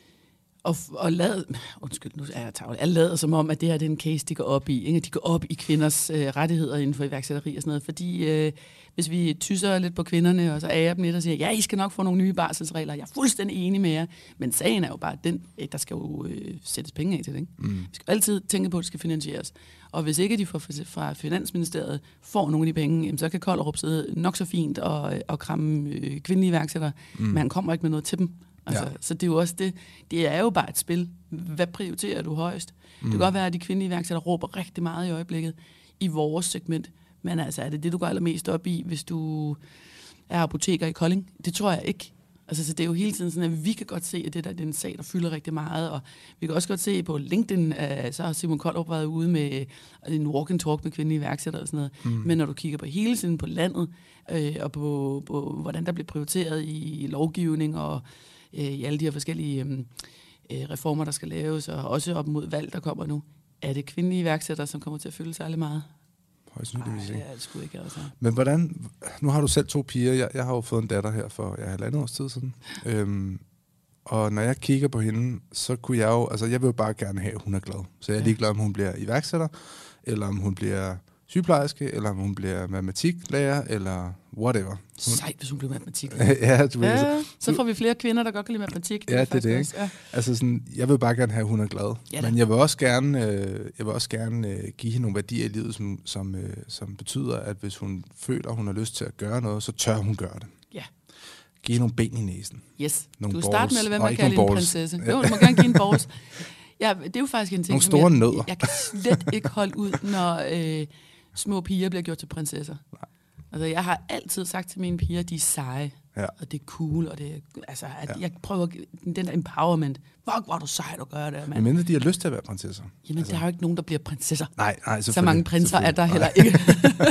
[SPEAKER 3] og, og lad, undskyld, nu er jeg tavlig, jeg lader som om, at det her det er en case, de går op i. Ikke? De går op i kvinders øh, rettigheder inden for iværksætteri og sådan noget, fordi øh, hvis vi tysser lidt på kvinderne, og så ærer dem lidt og siger, ja, I skal nok få nogle nye barselsregler, jeg er fuldstændig enig med jer, men sagen er jo bare den, der skal jo øh, sættes penge af til det. Ikke? Mm. Vi skal altid tænke på, at det skal finansieres. Og hvis ikke de fra, fra Finansministeriet får nogle af de penge, jamen, så kan Kollerup sidde nok så fint og, og kramme øh, kvindelige iværksættere, mm. men han kommer ikke med noget til dem. Altså, ja. Så det er jo også det, det er jo bare et spil. Hvad prioriterer du højst? Mm. Det kan godt være, at de kvindelige iværksættere råber rigtig meget i øjeblikket i vores segment, men altså, er det det, du går allermest op i, hvis du er apoteker i Kolding? Det tror jeg ikke. Altså, så det er jo hele tiden sådan, at vi kan godt se, at det der det er en sag, der fylder rigtig meget, og vi kan også godt se på LinkedIn, uh, så har Simon Kollerup været ude med en walk and talk med kvindelige iværksættere og sådan noget. Mm. Men når du kigger på hele tiden på landet, øh, og på, på, hvordan der bliver prioriteret i, i lovgivning, og øh, i alle de her forskellige øh, reformer, der skal laves, og også op mod valg, der kommer nu, er det kvindelige iværksættere, som kommer til at fylde særlig meget?
[SPEAKER 2] Nej,
[SPEAKER 3] det er det sgu ikke. Altså.
[SPEAKER 2] Men hvordan, nu har du selv to piger, jeg, jeg har jo fået en datter her for ja, halvandet års tid siden, øhm, og når jeg kigger på hende, så kunne jeg jo, altså jeg vil jo bare gerne have, at hun er glad. Så jeg er ligeglad, om hun bliver iværksætter, eller om hun bliver sygeplejerske, eller om hun bliver matematiklærer, eller whatever. Hun...
[SPEAKER 3] Sejt, hvis hun bliver matematiklærer.
[SPEAKER 2] ja, du
[SPEAKER 3] ja,
[SPEAKER 2] ved,
[SPEAKER 3] så får vi flere kvinder, der godt kan lide matematik.
[SPEAKER 2] Det ja, det er det, ikke? Ja. Altså sådan, jeg vil bare gerne have, at hun er glad. Ja, men jeg vil også gerne, øh, jeg vil også gerne øh, give hende nogle værdier i livet, som, som, øh, som betyder, at hvis hun føler, at hun har lyst til at gøre noget, så tør hun gøre det. Ja. Giv hende nogle ben i næsen.
[SPEAKER 3] Yes.
[SPEAKER 2] Nogle
[SPEAKER 3] du starter med at lade være med at kalde
[SPEAKER 2] en
[SPEAKER 3] prinsesse. Jo, du må gerne give en balls. Ja, det er jo faktisk en ting,
[SPEAKER 2] nogle store
[SPEAKER 3] jeg,
[SPEAKER 2] nødder.
[SPEAKER 3] jeg kan slet ikke holde ud, når øh, små piger bliver gjort til prinsesser. Nej. Altså, jeg har altid sagt til mine piger, de er seje, ja. Og det er cool, og det er, altså, at ja. Jeg prøver den der empowerment. Fuck, hvor er du sej, du gør det, mand.
[SPEAKER 2] Men mindre de har lyst til at være prinsesser.
[SPEAKER 3] Jamen, altså. Der er jo ikke nogen, der bliver prinsesser.
[SPEAKER 2] Nej, nej,
[SPEAKER 3] så mange prinser er der nej. Heller ikke.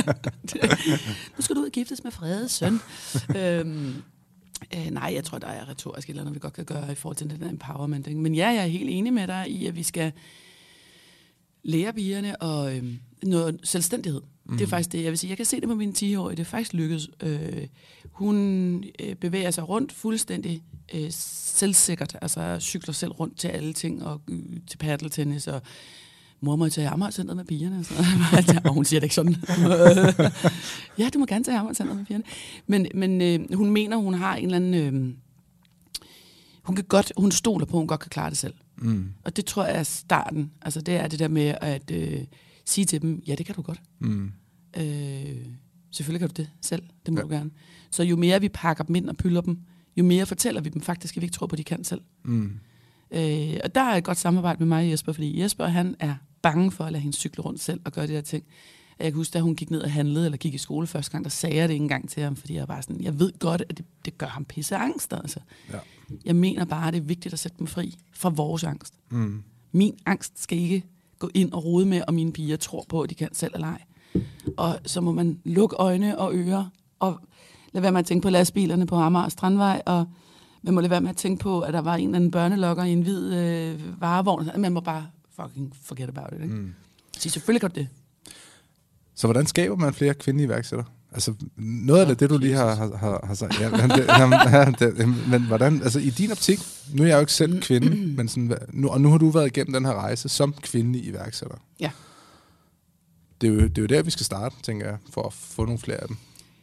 [SPEAKER 3] Nu skal du ud og giftes med Fredes søn. øhm, øh, nej, jeg tror, der er retorisk eller noget, vi godt kan gøre i forhold til den der empowerment. Ikke? Men ja, jeg er helt enig med dig i, at vi skal lære pigerne og øh, noget selvstændighed. Mm. Det er faktisk det, jeg vil sige. Jeg kan se det på mine ti-årige. Det er faktisk lykkedes. Øh, hun øh, bevæger sig rundt fuldstændig øh, selvsikkert. Altså cykler selv rundt til alle ting, og øh, til paddeltennis, og mor må tage Amagercenteret med pigerne. Og, og hun siger det ikke sådan. Ja, du må gerne tage Amagercenteret med pigerne. Men, men øh, hun mener, hun har en eller anden... Øh, hun kan godt, hun stoler på, at hun godt kan klare det selv. Mm. Og det tror jeg er starten. Altså det er det der med at øh, sige til dem, ja, det kan du godt. Mm. Øh, selvfølgelig kan du det selv. Det må ja. Du gerne. Så jo mere vi pakker dem ind og pylder dem, jo mere fortæller vi dem faktisk, at vi ikke tror på, at de kan selv. Mm. Øh, og der er et godt samarbejde med mig og Jesper, fordi Jesper, han er bange for at lade hende cykle rundt selv og gøre de der ting. Jeg kan huske, da hun gik ned og handlede, eller gik i skole første gang, der sagde jeg det ikke engang til ham, fordi jeg bare sådan, jeg ved godt, at det, det gør ham pisse angst, altså. Ja. Jeg mener bare, at det er vigtigt at sætte dem fri fra vores angst. Mm. Min angst skal ikke gå ind og rode med, om mine piger tror på, at de kan selv eller ej. Og så må man lukke øjne og ører, og lade være med at tænke på lastbilerne på Amager Strandvej, og man må lade være med at tænke på, at der var en eller anden børnelokker i en hvid øh, varevogn. Man må bare fucking forget about it, ikke? Mm. Så selvfølgelig godt det.
[SPEAKER 2] Så hvordan skaber man flere kvindelige iværksættere? Altså, noget af det, det du lige har, har, har, har sagt. Ja, men, det, ja, det, men hvordan, altså i din optik, nu er jeg jo ikke selv kvinde, men sådan, nu, og nu har du været igennem den her rejse som kvindelig iværksætter.
[SPEAKER 3] Ja.
[SPEAKER 2] Det er, jo, det er jo der, vi skal starte, tænker jeg, for at få nogle flere af dem.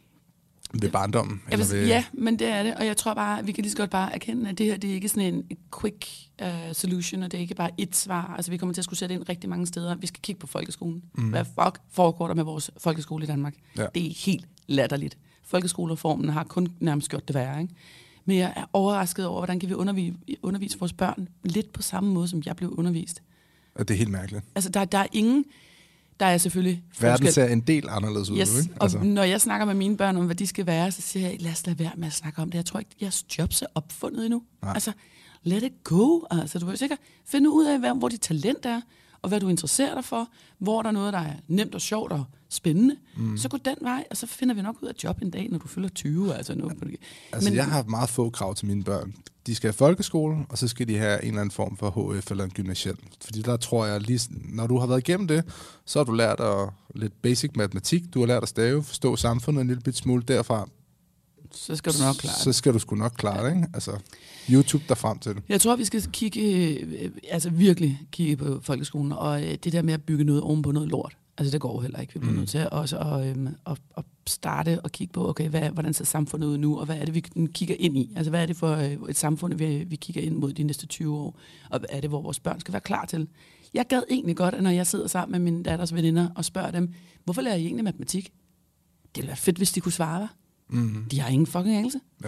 [SPEAKER 2] Ved barndommen?
[SPEAKER 3] Eller
[SPEAKER 2] ved...
[SPEAKER 3] Ja, men det er det, og jeg tror bare, at vi kan lige så godt bare erkende, at det her, det er ikke sådan en quick uh, solution, og det er ikke bare et svar. Altså, vi kommer til at skulle sætte ind rigtig mange steder. Vi skal kigge på folkeskolen. Mm. Hvad fuck foregår der med vores folkeskole i Danmark? Ja. Det er helt latterligt. Folkeskolereformen har kun nærmest gjort det værre, ikke? Men jeg er overrasket over, hvordan kan vi undervise, undervise vores børn lidt på samme måde, som jeg blev undervist.
[SPEAKER 2] Og det er helt mærkeligt.
[SPEAKER 3] Altså, der, der er ingen... Der er selvfølgelig forskel.
[SPEAKER 2] Verden ser en del anderledes ud,
[SPEAKER 3] yes.
[SPEAKER 2] ikke?
[SPEAKER 3] Altså. Og når jeg snakker med mine børn om, hvad de skal være, så siger jeg, lad os lade være med at snakke om det. Jeg tror ikke, jeres jobs er opfundet endnu. Nej. Altså, let it go. Altså, du vil sikkert finde ud af, hvor dit talent er, og hvad du interesserer dig for, hvor der er noget, der er nemt og sjovt og spændende. Mm. Så gå den vej, og så finder vi nok ud af job en dag, når du fylder tyve. Altså, noget. Ja.
[SPEAKER 2] altså
[SPEAKER 3] Men,
[SPEAKER 2] jeg har meget få krav til mine børn. De skal have folkeskole, og så skal de have en eller anden form for H F eller en gymnasiel. Fordi der tror jeg, lige, når du har været igennem det, så har du lært at, lidt basic matematik, du har lært at stave, forstå samfundet en lille bit smule derfra.
[SPEAKER 3] Så skal du nok klare det.
[SPEAKER 2] Så skal du sgu nok klare det, ikke? Altså, YouTube der frem til det.
[SPEAKER 3] Jeg tror, vi skal kigge, øh, altså virkelig kigge på folkeskolen, og øh, det der med at bygge noget oven på noget lort. Altså, det går heller ikke. Vi bliver mm. nødt til også at, øhm, at, at starte og kigge på, okay, hvad, hvordan ser samfundet ud nu, og hvad er det, vi kigger ind i? Altså, hvad er det for et samfund, vi, vi kigger ind mod de næste tyve år, og hvad er det, hvor vores børn skal være klar til? Jeg gad egentlig godt, at når jeg sidder sammen med min datters veninder og spørger dem, hvorfor lærer I egentlig matematik? Det ville være fedt, hvis de kunne svare dig. Mm-hmm. De har ingen fucking anelse.
[SPEAKER 2] Ja.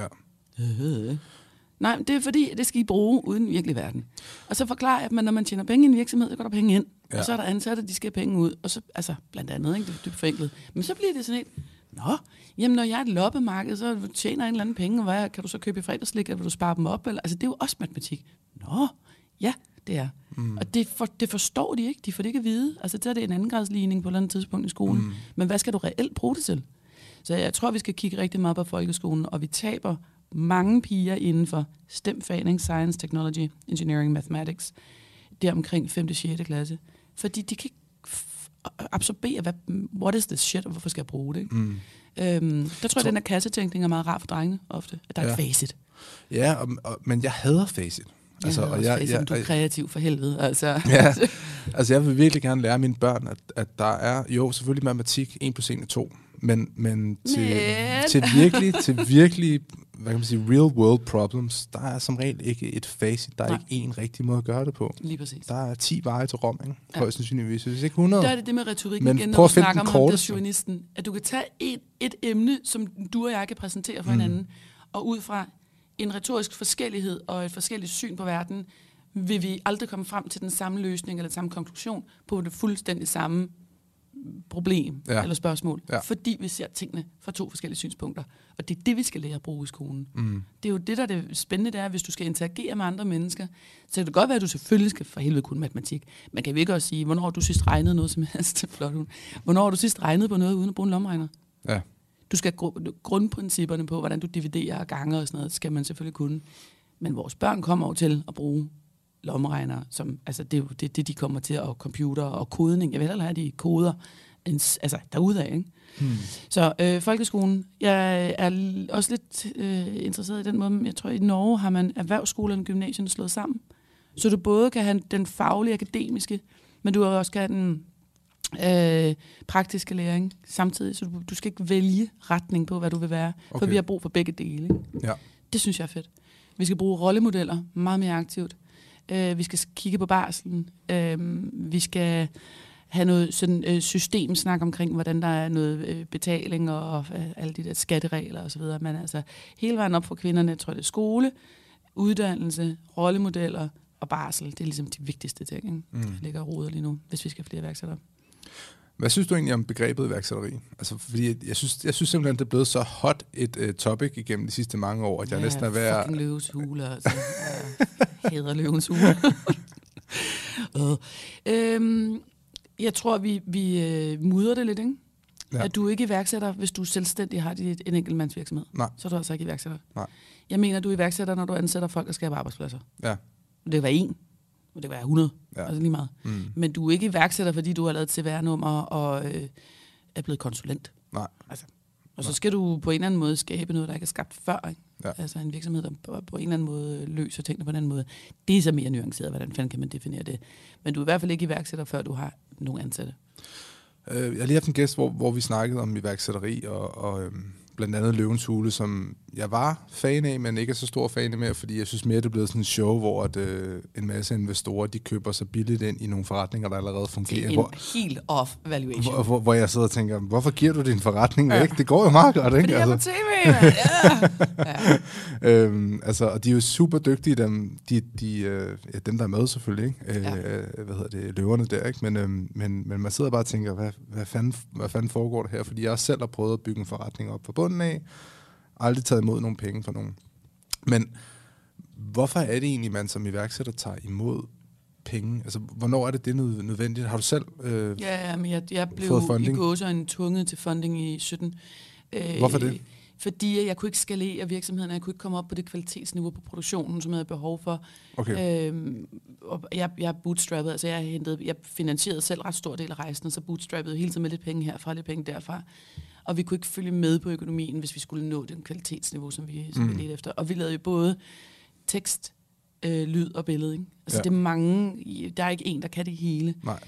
[SPEAKER 3] Øh. Nej, det er fordi, det skal I bruge uden virkelig verden. Og så forklarer jeg dem, at når man tjener penge i en virksomhed, så går der penge ind. Ja. Og så er der ansatte, de skal have penge ud. Og så, altså, blandt andet, ikke? Det er dybt forenklet. Men så bliver det sådan et, nå, jamen når jeg er et loppemarked, så tjener en eller anden penge, og hvad kan du så købe i fredagslik, eller vil du spare dem op? Eller, altså, det er jo også matematik. Nå, ja, det er. Mm. Og det, for, det forstår de ikke. De får det ikke at vide. Altså, så er det en anden gradsligning på et eller andet tidspunkt i skolen. Mm. Men hvad skal du reelt bruge det til? Så jeg tror, vi skal kigge rigtig meget på folkeskolen, og vi taber mange piger inden for STEM-fagene, Science, Technology, Engineering, Mathematics, der omkring femte og sjette klasse. Fordi de kan ikke f- absorbere, hvad, what is this shit, og hvorfor skal jeg bruge det? Ikke? Mm. Øhm, der tror jeg, at den her kassetænkning er meget rar for drengene ofte, at der er
[SPEAKER 2] ja.
[SPEAKER 3] et facit.
[SPEAKER 2] Ja, og, og, men jeg hader facit.
[SPEAKER 3] Altså, jeg og jeg, facit, jeg, du er kreativ for helvede. Altså.
[SPEAKER 2] Ja, altså jeg vil virkelig gerne lære mine børn, at, at der er, jo selvfølgelig matematik, en plus en er to, men, men, til,
[SPEAKER 3] men.
[SPEAKER 2] til virkelig, til virkelig, hvad kan man sige, real world problems, der er som regel ikke et facit, der er Nej. ikke én rigtig måde at gøre det på.
[SPEAKER 3] Lige præcis.
[SPEAKER 2] Der er ti veje til Rom, ikke? Ja. Højst sandsynligvis, hvis ikke hundrede.
[SPEAKER 3] Der er det det med retorikken
[SPEAKER 2] men
[SPEAKER 3] igen, når du snakker om ham, der
[SPEAKER 2] er
[SPEAKER 3] journalisten, at du kan tage et, et emne, som du og jeg kan præsentere for mm. hinanden, og ud fra en retorisk forskellighed og et forskelligt syn på verden, vil vi aldrig komme frem til den samme løsning eller den samme konklusion på det fuldstændig samme problem ja. eller spørgsmål. Ja. Fordi vi ser tingene fra to forskellige synspunkter. Og det er det, vi skal lære at bruge i skolen. Mm. Det er jo det, der er det spændende, det er, hvis du skal interagere med andre mennesker, så kan det godt være, at du selvfølgelig skal for helvede kunne matematik. Man kan vi ikke også sige, hvornår har du sidst regnet noget som helst? Flot, hun. Hvornår har du sidst regnet på noget uden at bruge en lommeregner? Ja. Du skal gr- grundprincipperne på, hvordan du dividerer og ganger og sådan noget, skal man selvfølgelig kunne. Men vores børn kommer over til at bruge lommeregner, som, altså det er jo det, det, de kommer til, og computer og kodning. Jeg ved heller have de koder, altså derudad, ikke? Hmm. Så øh, folkeskolen, jeg er også lidt øh, interesseret i den måde, jeg tror i Norge har man erhvervsskolen og gymnasierne slået sammen, så du både kan have den faglige, akademiske, men du også kan have den øh, praktiske læring samtidig, så du, du skal ikke vælge retning på, hvad du vil være, okay. For vi har brug for begge dele. Ikke? Ja. Det synes jeg er fedt. Vi skal bruge rollemodeller meget mere aktivt. Uh, vi skal kigge på barslen. Uh, vi skal have noget sådan uh, systemsnak omkring, hvordan der er noget uh, betaling og uh, alle de der skatteregler og så videre. Men altså hele vejen op for kvinderne, jeg tror det er skole, uddannelse, rollemodeller og barsel. Det er ligesom de vigtigste ting, ikke? Mm. Der ligger og roder lige nu, hvis vi skal have flere iværksættere.
[SPEAKER 2] Hvad synes du egentlig om begrebet iværksætteri? Altså, fordi jeg synes, jeg synes simpelthen, det er blevet så hot et uh, topic igennem de sidste mange år, at jeg ja, næsten er ved at...
[SPEAKER 3] fucking løvens hule, altså. Jeg hedder løvens hule. uh. øhm, jeg tror, vi, vi uh, mudrer det lidt, ikke?
[SPEAKER 2] Ja.
[SPEAKER 3] At du er ikke iværksætter, hvis du selvstændig har dit, en enkeltmandsvirksomhed.
[SPEAKER 2] Nej.
[SPEAKER 3] Så er du altså ikke iværksætter.
[SPEAKER 2] Nej.
[SPEAKER 3] Jeg mener, du er iværksætter, når du ansætter folk, der skaber arbejdspladser.
[SPEAKER 2] Ja.
[SPEAKER 3] Det kan være en, det kan være hundrede,
[SPEAKER 2] Ja.
[SPEAKER 3] altså lige meget.
[SPEAKER 2] Mm.
[SPEAKER 3] Men du er ikke iværksætter, fordi du har lavet C V R-nummer og øh, er blevet konsulent.
[SPEAKER 2] Nej.
[SPEAKER 3] Altså, og så skal du på en eller anden måde skabe noget, der ikke er skabt før. Ikke?
[SPEAKER 2] Ja.
[SPEAKER 3] Altså en virksomhed, der på en eller anden måde løser tingene på en anden måde. Det er så mere nuanceret, hvordan fanden kan man definere det. Men du er i hvert fald ikke iværksætter, før du har nogle ansatte.
[SPEAKER 2] Jeg har lige haft en gæst, hvor, hvor vi snakkede om iværksætteri, og, og øhm, blandt andet Løvens Hule, som jeg var fan af, men ikke er så stor fan af mere, fordi jeg synes mere, det er blevet sådan en show, hvor at, øh, en masse investorer, de køber sig billigt ind i nogle forretninger, der allerede fungerer.
[SPEAKER 3] Det er en
[SPEAKER 2] hvor,
[SPEAKER 3] helt off valuation.
[SPEAKER 2] hvor, hvor, hvor jeg sidder og tænker, hvorfor giver du din forretning væk? Ja. Det går jo meget godt, ikke?
[SPEAKER 3] Fordi jeg er på T V, man. Ja. ja.
[SPEAKER 2] øhm, altså, og de er jo super dygtige, dem, de, de, øh, ja, dem der er med selvfølgelig, ikke?
[SPEAKER 3] Ja.
[SPEAKER 2] Øh, hvad hedder det, løverne der, ikke? Men, øhm, men, men man sidder bare og tænker, hvad, hvad, fanden, hvad fanden foregår der her? Fordi jeg også selv har prøvet at bygge en forretning op på bunden af, aldrig taget imod nogle penge fra nogen. Men hvorfor er det egentlig, man som iværksætter tager imod penge? Altså, hvornår er det det nødvendigt? Har du selv øh,
[SPEAKER 3] Ja, men jeg, jeg blev
[SPEAKER 2] fået
[SPEAKER 3] i
[SPEAKER 2] funding?
[SPEAKER 3] gåseøjne tvunget til funding i sytten. Øh,
[SPEAKER 2] Hvorfor det?
[SPEAKER 3] Fordi jeg kunne ikke skalere virksomheden, jeg kunne ikke komme op på det kvalitetsniveau på produktionen, som jeg havde behov for.
[SPEAKER 2] Okay.
[SPEAKER 3] Øhm, og jeg, jeg bootstrappede, altså jeg, hentede, jeg finansierede selv ret stor del af rejsen, og så bootstrappede hele tiden med lidt penge herfra, lidt penge derfra. Og vi kunne ikke følge med på økonomien, hvis vi skulle nå den kvalitetsniveau, som vi, som
[SPEAKER 2] Mm.
[SPEAKER 3] vi ledte efter. Og vi lavede jo både tekst, øh, lyd og billede. Ikke? Altså
[SPEAKER 2] Ja.
[SPEAKER 3] det er mange, der er ikke en, der kan det hele.
[SPEAKER 2] Nej.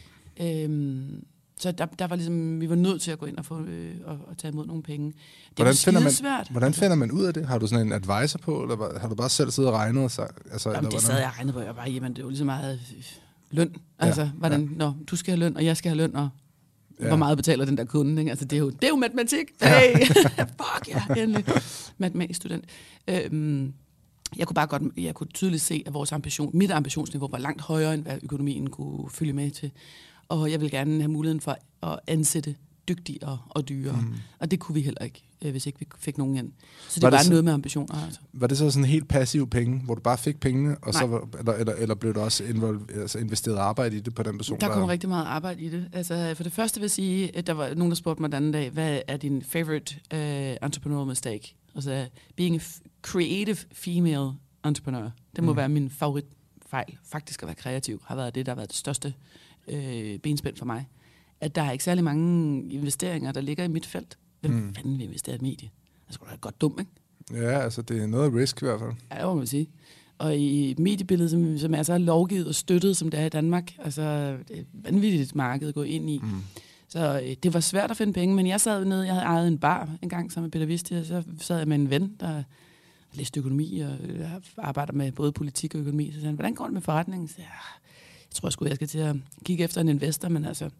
[SPEAKER 3] Øhm, så der, der var ligesom, vi var nødt til at gå ind og, få, øh, og, og tage imod nogle penge. Det
[SPEAKER 2] Hvordan
[SPEAKER 3] var
[SPEAKER 2] finder man-
[SPEAKER 3] svært.
[SPEAKER 2] Hvordan finder man ud af det? Har du sådan en advisor på, eller hvad- har du bare selv siddet og regnet? Og så, altså,
[SPEAKER 3] Jamen,
[SPEAKER 2] eller
[SPEAKER 3] det
[SPEAKER 2] hvordan?
[SPEAKER 3] sad jeg og regnede på, jeg var bare, jamen, det var lige så meget øh, løn. Altså,
[SPEAKER 2] Ja,
[SPEAKER 3] hvordan, ja. Nå, du skal have løn, og jeg skal have løn, og
[SPEAKER 2] Ja.
[SPEAKER 3] hvor meget betaler den der kunde, ikke? Altså, det er jo, det er jo matematik. Hey! Fuck, ja, endelig. Matematisk student. Øhm, jeg kunne bare godt, jeg kunne tydeligt se, at vores ambition, mit ambitionsniveau var langt højere, end hvad økonomien kunne følge med til. Og jeg ville gerne have muligheden for at ansætte dygtigere og dyrere. Mm. Og det kunne vi heller ikke, øh, hvis ikke vi fik nogen ind. Så det
[SPEAKER 2] Var
[SPEAKER 3] var,
[SPEAKER 2] det så-
[SPEAKER 3] noget med ambitioner. Altså.
[SPEAKER 2] Var det så sådan helt passiv penge, hvor du bare fik pengene, og så,
[SPEAKER 3] Nej.
[SPEAKER 2] var- eller, eller, eller blev du også involv- altså investeret arbejde i det på den person?
[SPEAKER 3] Der kom rigtig meget arbejde i det. Altså, for det første vil jeg sige, at der var nogen, der spurgte mig den anden dag, hvad er din favorite uh, entrepreneurial mistake? Og så being a f- creative female entrepreneur. Det må
[SPEAKER 2] Mm.
[SPEAKER 3] mm. være min favoritfejl. Faktisk at være kreativ har været det, der har været det største øh, benspænd for mig. At der er ikke særlig mange investeringer, der ligger i mit felt. Hvem
[SPEAKER 2] Mm.
[SPEAKER 3] mm. fanden vil investere i et medie? Det skulle da være godt dumt, ikke?
[SPEAKER 2] Ja, altså det er noget risk i hvert fald.
[SPEAKER 3] Ja, det må man sige. Og i et mediebillede, som, som er så lovgivet og støttet, som det er i Danmark, altså det er et vanvittigt marked at gå ind i.
[SPEAKER 2] Mm.
[SPEAKER 3] Så øh, det var svært at finde penge, men jeg sad nede, jeg havde ejet en bar en gang sammen med Peter Visti, og så sad jeg med en ven, der læste økonomi og øh, arbejder med både politik og økonomi. Så sagde han, hvordan går det med forretningen? Så jeg, jeg tror sgu, jeg skal til at kigge efter en investor, men altså,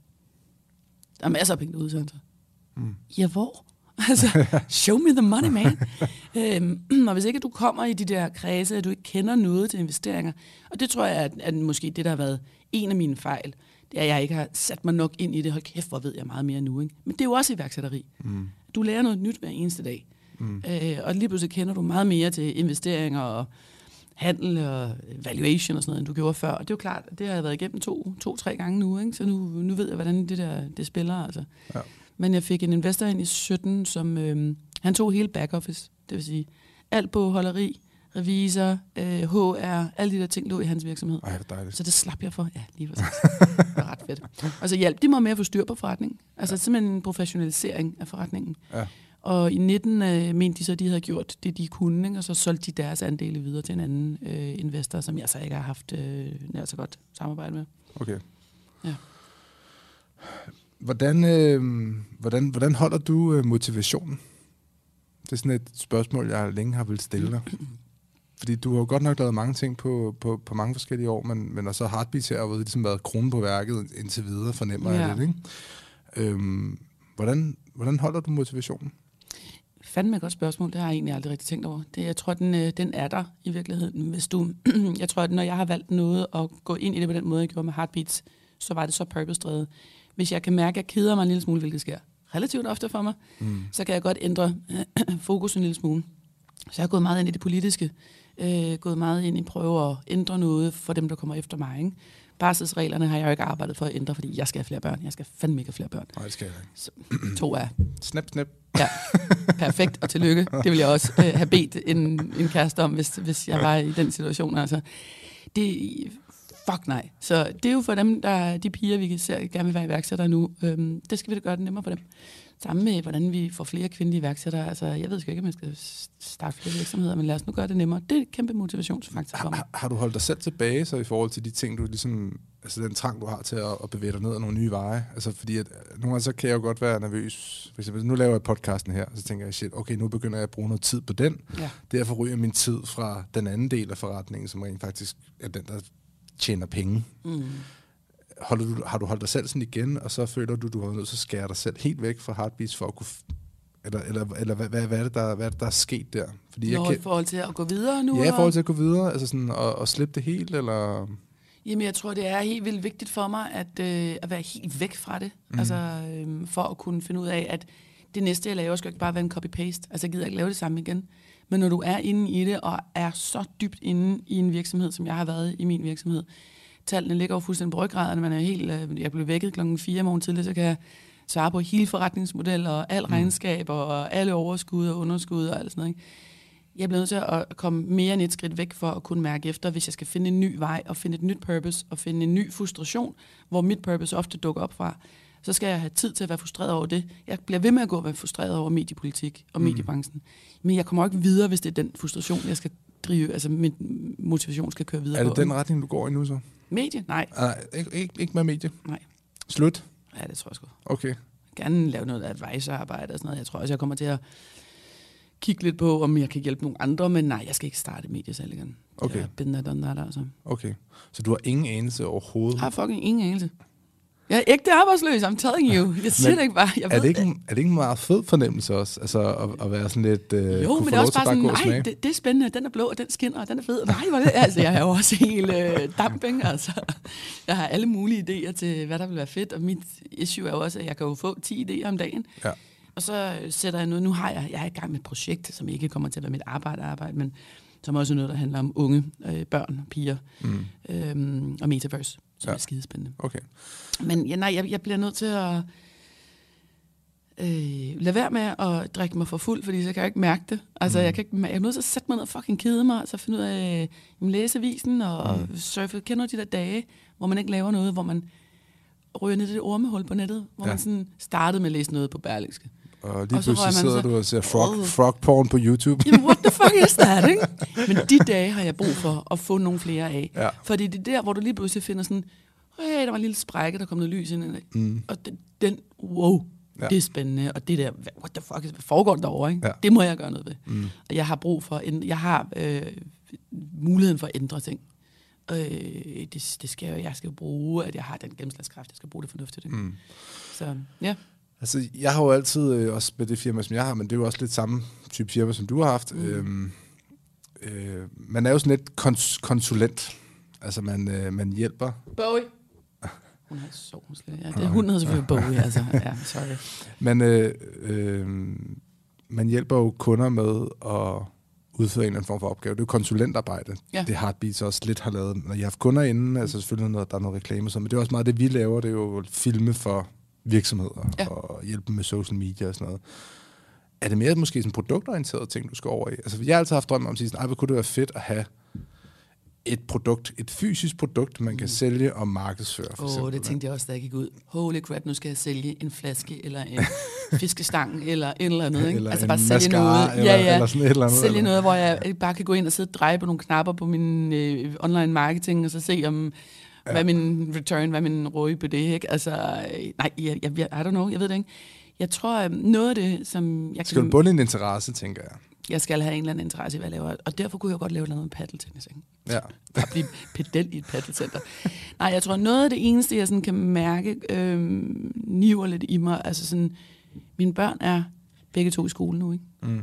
[SPEAKER 3] der er masser af penge derude, sådan så.
[SPEAKER 2] Mm.
[SPEAKER 3] Ja, hvor? Altså, show me the money, man. øhm, og hvis ikke du kommer i de der kredse, at du ikke kender noget til investeringer, og det tror jeg, at, at måske det, der har været en af mine fejl, det er, at jeg ikke har sat mig nok ind i det. Hold kæft, hvor ved jeg meget mere nu, ikke? Men det er jo også iværksætteri.
[SPEAKER 2] Mm.
[SPEAKER 3] Du lærer noget nyt hver eneste dag.
[SPEAKER 2] Mm.
[SPEAKER 3] Øh, og lige pludselig kender du meget mere til investeringer og handel og valuation og sådan noget, end du gjorde før. Og det er jo klart, det har jeg været igennem to, to tre gange nu, ikke? Så nu, nu ved jeg, hvordan det der det spiller. Altså.
[SPEAKER 2] Ja.
[SPEAKER 3] Men jeg fik en investor ind i sytten, som øh, han tog hele back-office. Det vil sige, alt bogholderi, revisor, øh, H R, alle de der ting lå i hans virksomhed.
[SPEAKER 2] Ej, hvor dejligt.
[SPEAKER 3] Så det slap jeg for. Ja, lige præcis. Det var ret fedt. Og så hjalp de mig med at få styr på forretningen. Altså ja. Simpelthen en professionalisering af forretningen.
[SPEAKER 2] Ja.
[SPEAKER 3] Og i nitten øh, mente de så, at de havde gjort det, de kunne, ikke? Og så solgte de deres andele videre til en anden øh, investor, som jeg så ikke har haft øh, nær så godt samarbejde med.
[SPEAKER 2] Okay.
[SPEAKER 3] Ja.
[SPEAKER 2] Hvordan, øh, hvordan, hvordan holder du øh, motivationen? Det er sådan et spørgsmål, jeg længe har vil stille dig. Fordi du har jo godt nok lavet mange ting på, på, på mange forskellige år, men, men også Heartbeats her har ligesom været kronen på værket indtil videre, fornemmer
[SPEAKER 3] Ja.
[SPEAKER 2] jeg lidt, ikke? Øhm, hvordan, hvordan holder du motivationen?
[SPEAKER 3] Fandme et godt spørgsmål, det har jeg egentlig aldrig rigtig tænkt over. Det, jeg tror, den, øh, den er der i virkeligheden. Hvis du, jeg tror, at når jeg har valgt noget at gå ind i det på den måde, jeg gjorde med Heartbeats, så var det så purpose-drevet. Hvis jeg kan mærke, at jeg keder mig en lille smule, hvilket sker relativt ofte for mig, mm. så kan jeg godt ændre fokus en lille smule. Så jeg har gået meget ind i det politiske, øh, gået meget ind i at prøve at ændre noget for dem, der kommer efter mig. Ikke? Barselsreglerne har jeg jo ikke arbejdet for at ændre, fordi jeg skal have flere børn. Jeg skal fandme ikke have flere børn.
[SPEAKER 2] Nej, det skal jeg ikke.
[SPEAKER 3] Så, to er...
[SPEAKER 2] Snap, snap.
[SPEAKER 3] Ja, perfekt, og tillykke. Det vil jeg også øh, have bedt en, en kæreste om, hvis, hvis jeg var i den situation. Altså, det... Fuck nej. Så det er jo for dem, der de piger, vi ser, gerne vil være iværksættere nu. Øhm, det skal vi da gøre det nemmere for dem. Sammen med, hvordan vi får flere kvindelige iværksættere. Altså, jeg ved sgu ikke, om man skal starte flere virksomheder, men lad os nu gøre det nemmere. Det er et kæmpe motivationsfaktor for mig.
[SPEAKER 2] Har, har du holdt dig selv tilbage så i forhold til de ting, du ligesom, altså den trang, du har til at, at bevæge dig ned ad nogle nye veje? Altså, fordi at, nogle gange så kan jeg jo godt være nervøs. For eksempel, nu laver jeg podcasten her, så tænker jeg, shit, okay, nu begynder jeg at bruge noget tid på den. Ja. Derfor ryger min tid fra den anden del af forretningen, som rent faktisk er den, der tjener penge. Mm. Holder du, har du holdt dig selv sådan igen, og så føler du, du har nødt til at skære dig selv helt væk fra Heartbeats for at kunne... F- eller eller, eller hvad, hvad, hvad, er det, der, hvad er det, der er sket der? Fordi
[SPEAKER 3] Nå,
[SPEAKER 2] jeg kan,
[SPEAKER 3] i forhold til at gå videre nu?
[SPEAKER 2] Ja, i forhold til at gå videre, altså sådan, og, og slippe det helt, eller...
[SPEAKER 3] Jamen, jeg tror, det er helt vildt vigtigt for mig, at, øh, at være helt væk fra det. Mm. Altså, øh, for at kunne finde ud af, at det næste, jeg laver, skal ikke bare være en copy-paste. Altså, jeg gider ikke lave det samme igen. Men når du er inde i det, og er så dybt inde i en virksomhed, som jeg har været i min virksomhed, tallene ligger jo fuldstændig på ryggraden, man er helt, øh, jeg blev vækket klokken fire morgen tidligere, så kan jeg svare på hele forretningsmodel, og al regnskab, og alle overskud og underskud, og alt sådan noget, ikke? Jeg bliver nødt til at komme mere end et skridt væk, for at kunne mærke efter, hvis jeg skal finde en ny vej, og finde et nyt purpose, og finde en ny frustration, hvor mit purpose ofte dukker op fra, så skal jeg have tid til at være frustreret over det. Jeg bliver ved med at gå og være frustreret over mediepolitik og mm. mediebranchen. Men jeg kommer ikke videre, hvis det er den frustration, jeg skal drive, altså min motivation skal køre videre på.
[SPEAKER 2] Er det på den retning, du går i nu så?
[SPEAKER 3] Medie? Nej.
[SPEAKER 2] Nej, ikke, ikke, ikke med medie?
[SPEAKER 3] Nej.
[SPEAKER 2] Slut?
[SPEAKER 3] Ja, det tror jeg sgu.
[SPEAKER 2] Okay.
[SPEAKER 3] Jeg vil gerne lave noget advice-arbejde og sådan noget. Jeg tror også, jeg kommer til at kigge lidt på, om jeg kan hjælpe nogle andre, men nej, jeg skal ikke starte mediesalg igen.
[SPEAKER 2] Okay.
[SPEAKER 3] Jeg been there, done that, altså.
[SPEAKER 2] Okay. Så du har ingen anelse overhovedet?
[SPEAKER 3] Jeg har fucking ingen anelse. Jeg er ægte arbejdsløs, I'm telling you. Jeg siger det ikke bare. Jeg
[SPEAKER 2] er,
[SPEAKER 3] ved
[SPEAKER 2] det ikke, er det ikke en meget fed fornemmelse også? Altså at, at være sådan lidt... Øh,
[SPEAKER 3] jo, men det er også bare sådan, nej, det, det er spændende. Den er blå, og den skinner, og den er fed. Nej, hvor det altså, jeg har jo også helt øh, damping, altså. Jeg har alle mulige idéer til, hvad der vil være fedt, og mit issue er jo også, at jeg kan jo få ti idéer om dagen. Ja. Og så sætter jeg noget, nu har jeg, jeg er i gang med et projekt, som ikke kommer til at være mit arbejde, arbejde, men som også er noget, der handler om unge, øh, børn, piger, mm. øhm, og metaverse, som ja. er skidespændende.
[SPEAKER 2] Okay.
[SPEAKER 3] Men ja, nej, jeg, jeg bliver nødt til at øh, lade være med at drikke mig for fuld, fordi så kan jeg ikke mærke det. Altså, mm. jeg, kan ikke, jeg er nødt til at sætte mig ned og fucking kede mig, og så finde ud af øh, læse avisen og mm. surfe. Kender du de der dage, hvor man ikke laver noget, hvor man ryger ned i det ormehul på nettet, hvor ja. man sådan startede med at læse noget på Berlingske.
[SPEAKER 2] Og lige og pludselig sidder så, du og ser frog, frog porn på YouTube.
[SPEAKER 3] Jamen, what the fuck is that, ikke? Men de dage har jeg brug for at få nogle flere af. Ja. Fordi det er der, hvor du lige pludselig finder sådan, hey, der var en lille sprække, der kom noget lys ind i. Mm. Og den, den wow, ja. det er spændende. Og det der, what the fuck, hvad foregår der derovre, ikke? Ja. Det må jeg gøre noget ved. Mm. Og jeg har brug for, jeg har øh, muligheden for at ændre ting. Øh, det, det skal jeg, jeg skal bruge, at jeg har den gennemslagskraft, jeg skal bruge det fornuftigt. Ikke? Mm. Så, ja.
[SPEAKER 2] Altså, jeg har jo altid, øh, også med det firma, som jeg har, men det er jo også lidt samme type firma, som du har haft. Mm. Øhm, øh, man er jo sådan lidt kons- konsulent. Altså, man, øh, man hjælper.
[SPEAKER 3] Bowie. Hun har sov, ja, det er, hun hedder selvfølgelig Bowie, altså. Ja, sorry.
[SPEAKER 2] Men øh, øh, man hjælper jo kunder med at udføre en eller anden form for opgave. Det er jo konsulentarbejde. Ja. Det Heartbeats også lidt har lavet. Når I har haft kunder inden, altså selvfølgelig noget, der er noget reklame, så, men det er også meget det, vi laver. Det er jo filme for virksomheder ja. og hjælpe med social media og sådan noget. Er det mere måske sådan produktorienteret ting, du skal over i? Altså, jeg har altid haft drømme om at sige sådan, ej, hvor kunne det være fedt at have et produkt, et fysisk produkt, man kan mm. sælge og markedsføre.
[SPEAKER 3] Åh, oh, det tænkte jeg også, da jeg gik ud. Holy crap, nu skal jeg sælge en flaske, eller en fiskestang, eller et eller andet. Ikke?
[SPEAKER 2] Eller
[SPEAKER 3] altså
[SPEAKER 2] en
[SPEAKER 3] bare sælge noget.
[SPEAKER 2] Eller, ja, ja. Eller sådan et eller andet.
[SPEAKER 3] Sælge eller. noget, hvor jeg bare kan gå ind og sidde og dreje på nogle knapper på min øh, online marketing, og så se om, ja. hvad min return, hvad min røg på det, ikke? Altså, nej, jeg, jeg, I don't know, jeg ved det ikke. Jeg tror, noget af det, som... Jeg
[SPEAKER 2] skal
[SPEAKER 3] kan,
[SPEAKER 2] du bunde en interesse, tænker jeg?
[SPEAKER 3] Jeg skal have en eller anden interesse i, hvad jeg laver. Og derfor kunne jeg godt lave noget med paddeltennis, ikke?
[SPEAKER 2] Ja.
[SPEAKER 3] Bare blive pedel i et paddelcenter. Nej, jeg tror, noget af det eneste, jeg sådan kan mærke, øh, niver lidt i mig, altså sådan, mine børn er begge to i skole nu, ikke? Mm.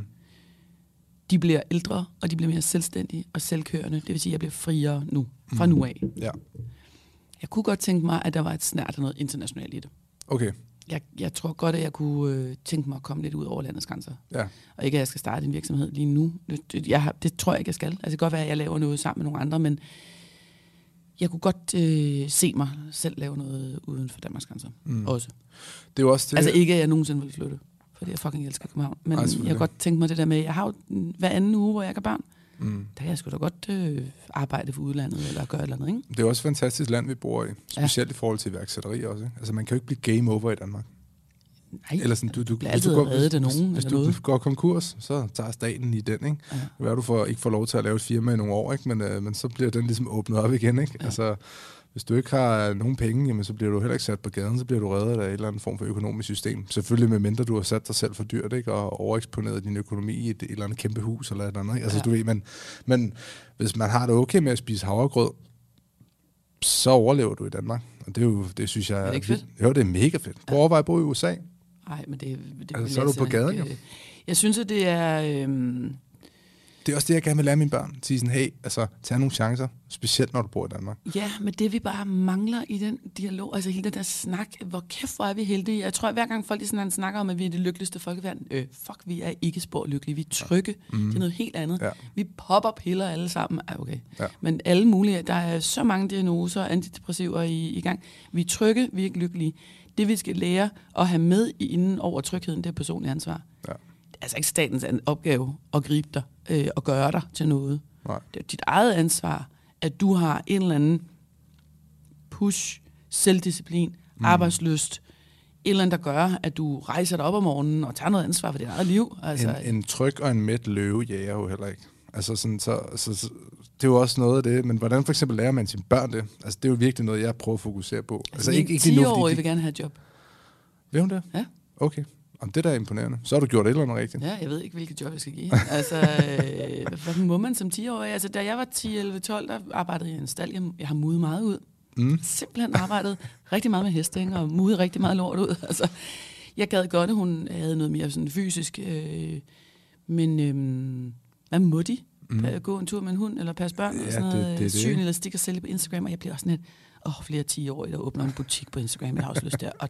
[SPEAKER 3] De bliver ældre, og de bliver mere selvstændige og selvkørende. Det vil sige, at jeg bliver friere nu, fra mm. nu af.
[SPEAKER 2] Ja.
[SPEAKER 3] Jeg kunne godt tænke mig, at der var et snært af noget internationalt i det.
[SPEAKER 2] Okay.
[SPEAKER 3] Jeg, jeg tror godt, at jeg kunne øh, tænke mig at komme lidt ud over landets grænser.
[SPEAKER 2] Ja.
[SPEAKER 3] Og ikke, at jeg skal starte en virksomhed lige nu. Det, det, jeg har, det tror jeg ikke, jeg skal. Altså, det kan godt være, at jeg laver noget sammen med nogle andre, men jeg kunne godt øh, se mig selv lave noget uden for Danmarks grænser. Mm. Også.
[SPEAKER 2] Det er jo også det.
[SPEAKER 3] Altså ikke, at jeg nogensinde vil flytte, fordi jeg fucking elsker København. Men Ej, jeg kan godt tænke mig det der med, jeg har jo hver anden uge, hvor jeg kan børn. Mm. Der kan jeg sgu da godt øh, arbejde for udlandet, eller gøre et eller andet, ikke?
[SPEAKER 2] Det er også et fantastisk land, vi bor i. Specielt ja. I forhold til iværksætteri også, ikke? Altså man kan jo ikke blive game over i Danmark.
[SPEAKER 3] Nej,
[SPEAKER 2] eller sådan, du, du,
[SPEAKER 3] bliver altid reddet af nogen.
[SPEAKER 2] Hvis, hvis du noget. går konkurs, så tager staten i den, ikke? Ja. Hvad du får, ikke får lov til at lave et firma i nogle år, ikke? Men, øh, men så bliver den ligesom åbnet op igen, ikke? Ja. Altså, hvis du ikke har nogen penge, jamen, så bliver du heller ikke sat på gaden, så bliver du reddet af en eller anden form for økonomisk system. Selvfølgelig med mindre du har sat dig selv for dyrt, ikke? Og overeksponeret din økonomi i et, et eller andet kæmpe hus eller et andet, ikke? Altså, ja. Du ved, men, men hvis man har det okay med at spise havregrød, så overlever du i Danmark. Og det er jo, det synes jeg...
[SPEAKER 3] Er det ikke fedt?
[SPEAKER 2] Jo, det er mega fedt. Prøv at overveje at bo i U S A.
[SPEAKER 3] Nej, men det, det
[SPEAKER 2] altså, så er du på gaden, jo.
[SPEAKER 3] Jeg, jeg synes, at det er... Øhm
[SPEAKER 2] Det er også det, jeg gerne vil lære mine børn. Sige sådan, hey, altså, tag nogle chancer, specielt når du bor i Danmark.
[SPEAKER 3] Ja, men det vi bare mangler i den dialog, altså hele den der snak, hvor kæft, hvor er vi heldige. Jeg tror, at hver gang folk de sådan, snakker om, at vi er det lykkeligste folk i verden, øh, fuck, vi er ikke spor lykkelige, vi er trygge. Ja. Mm. Det er noget helt andet. Ja. Vi popper piller alle sammen. Ah, okay. Ja. Men alle mulige, der er så mange diagnoser og antidepressiver i, i gang. Vi er trygge, vi er ikke lykkelige. Det vi skal lære at have med inden over trygheden, det er personligt ansvar. Ja. Det er altså ikke statens opgave at gribe dig øh, og gøre dig til noget. Nej. Det er dit eget ansvar, at du har en eller anden push, selvdisciplin, mm. arbejdslyst, et eller andet, der gør, at du rejser dig op om morgenen og tager noget ansvar for dit eget liv. Altså,
[SPEAKER 2] en, en tryg og en mæt løve jager jo heller ikke. Altså sådan, så, så, så, det er jo også noget af det, men hvordan for eksempel lærer man sine børn det? Altså det er jo virkelig noget, jeg prøver at fokusere på.
[SPEAKER 3] Altså, altså ikke, ikke ti-årige vil gerne have et job.
[SPEAKER 2] Vil hun det?
[SPEAKER 3] Ja.
[SPEAKER 2] Okay. Om det der er imponerende. Så har du gjort et eller andet rigtigt.
[SPEAKER 3] Ja, jeg ved ikke, hvilket job jeg skal give. Altså, øh, hvad må man som ti-årig? Altså, da jeg var ti, elleve, tolv, der arbejdede jeg i en stald. Jeg, jeg har mudet meget ud. Mm. Simpelthen arbejdet rigtig meget med heste, ikke? Og mudet rigtig meget lort ud. Altså, jeg gad godt, at hun havde noget mere sådan fysisk. Øh, men øh, hvad må de? Mm. Gå en tur med en hund, eller passe børn, ja, og sådan noget. Det, det, Syn eller stik og sælge på Instagram. Og jeg bliver også sådan et, åh, flere ti-årige, der åbner en butik på Instagram. Jeg har også lyst til at...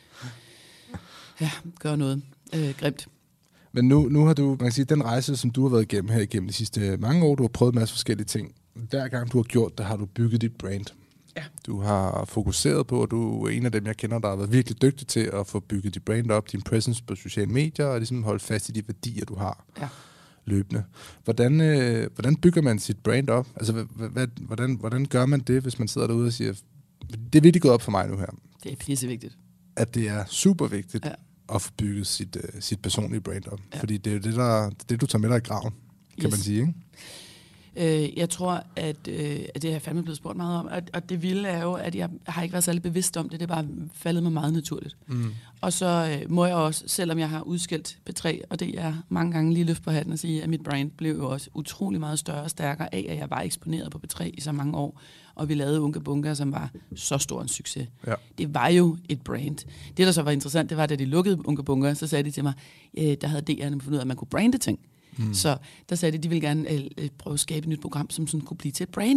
[SPEAKER 3] Ja, gør noget øh, grimt.
[SPEAKER 2] Men nu, nu har du, man kan sige, den rejse, som du har været igennem her igennem de sidste mange år, du har prøvet en masse forskellige ting. Hver gang du har gjort det, har du bygget dit brand. Ja. Du har fokuseret på, og du er en af dem, jeg kender, der har været virkelig dygtig til at få bygget dit brand op, din presence på sociale medier, og ligesom holde fast i de værdier, du har ja. løbende. Hvordan, øh, hvordan bygger man sit brand op? Altså, hvad, hvordan, hvordan gør man det, hvis man sidder derude og siger, det er virkelig gået op for mig nu her?
[SPEAKER 3] Det er pissevigtigt.
[SPEAKER 2] At det er super vigtigt.
[SPEAKER 3] Ja.
[SPEAKER 2] At få bygget sit, uh, sit personlige brand op. Ja. Fordi det er jo det, der, det, du tager med dig i graven, kan yes. man sige, ikke?
[SPEAKER 3] Øh, jeg tror, at, øh, at det har jeg fandme blevet spurgt meget om, og, og det vilde er jo, at jeg har ikke været særlig bevidst om det, det er bare faldet mig meget naturligt. Mm. Og så øh, må jeg også, selvom jeg har udskilt P tre, og det er mange gange lige løft på hatten og sige, at mit brand blev jo også utrolig meget større og stærkere af, at jeg var eksponeret på P tre i så mange år, og vi lavede Unga Bunga, som var så stor en succes. Ja. Det var jo et brand. Det, der så var interessant, det var, da de lukkede Unga Bunga, så sagde de til mig, øh, der havde D R'erne fundet ud af, at man kunne brande ting. Mm. Så der sagde de, at de ville gerne øh, prøve at skabe et nyt program, som sådan kunne blive til et brand.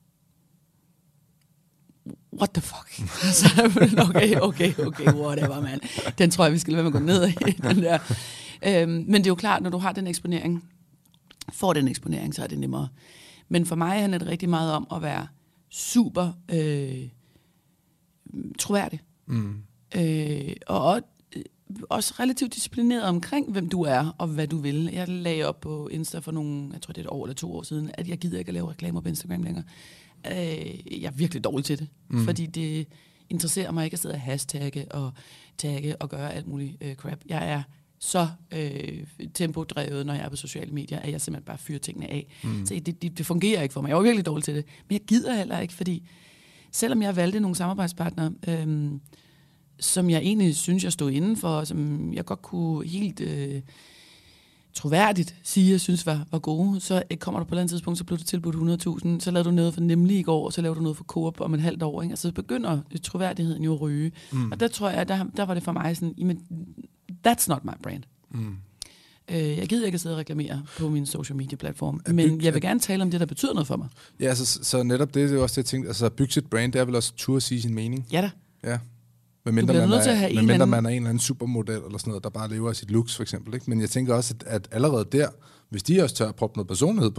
[SPEAKER 3] What the fuck? okay, okay, okay, whatever, man. Den tror jeg, vi skal lade være med at gå ned i. Den der. Øhm, men det er jo klart, når du har den eksponering, får den eksponering, så er det nemmere. Men for mig handler det rigtig meget om at være super øh, troværdig. Mm. Øh, og også relativt disciplineret omkring, hvem du er, og hvad du vil. Jeg lagde op på Insta for nogle, jeg tror det er et år eller to år siden, at jeg gider ikke at lave reklamer på Instagram længere. Øh, jeg er virkelig dårlig til det, mm. fordi det interesserer mig ikke at sidde og hashtagge og tagge og gøre alt muligt øh, crap. Jeg er så øh, tempodrevet, når jeg er på sociale medier, at jeg simpelthen bare fyrer tingene af. Mm. Så det, det, det fungerer ikke for mig. Jeg er virkelig dårlig til det. Men jeg gider heller ikke, fordi selvom jeg valgte nogle samarbejdspartnere, øh, som jeg egentlig synes, jeg stod inden for, som jeg godt kunne helt øh, troværdigt sige, jeg synes var, var gode, så kommer du på et eller andet tidspunkt, så blev du tilbudt hundrede tusind, så lavede du noget for Nemlig i går, og så lavede du noget for Coop om et halvt år. Ikke? Altså så begynder troværdigheden jo at ryge. Mm. Og der tror jeg, der, der var det for mig sådan, jamen, that's not my brand. Mm. Øh, jeg gider ikke at sidde og reklamere på min social media platform, men jeg vil gerne tale om det, der betyder noget for mig.
[SPEAKER 2] Ja, altså, så netop det, det er også det, jeg tænkte, altså at bygge sit brand, det er vel også turde at sige sin mening.
[SPEAKER 3] Ja da.
[SPEAKER 2] Ja. Medmindre man, er, medmindre man er en eller anden supermodel eller sådan noget, der bare lever af sit looks for eksempel. Ikke? Men jeg tænker også, at, at allerede der, hvis de også tør at proppe noget personlighed på,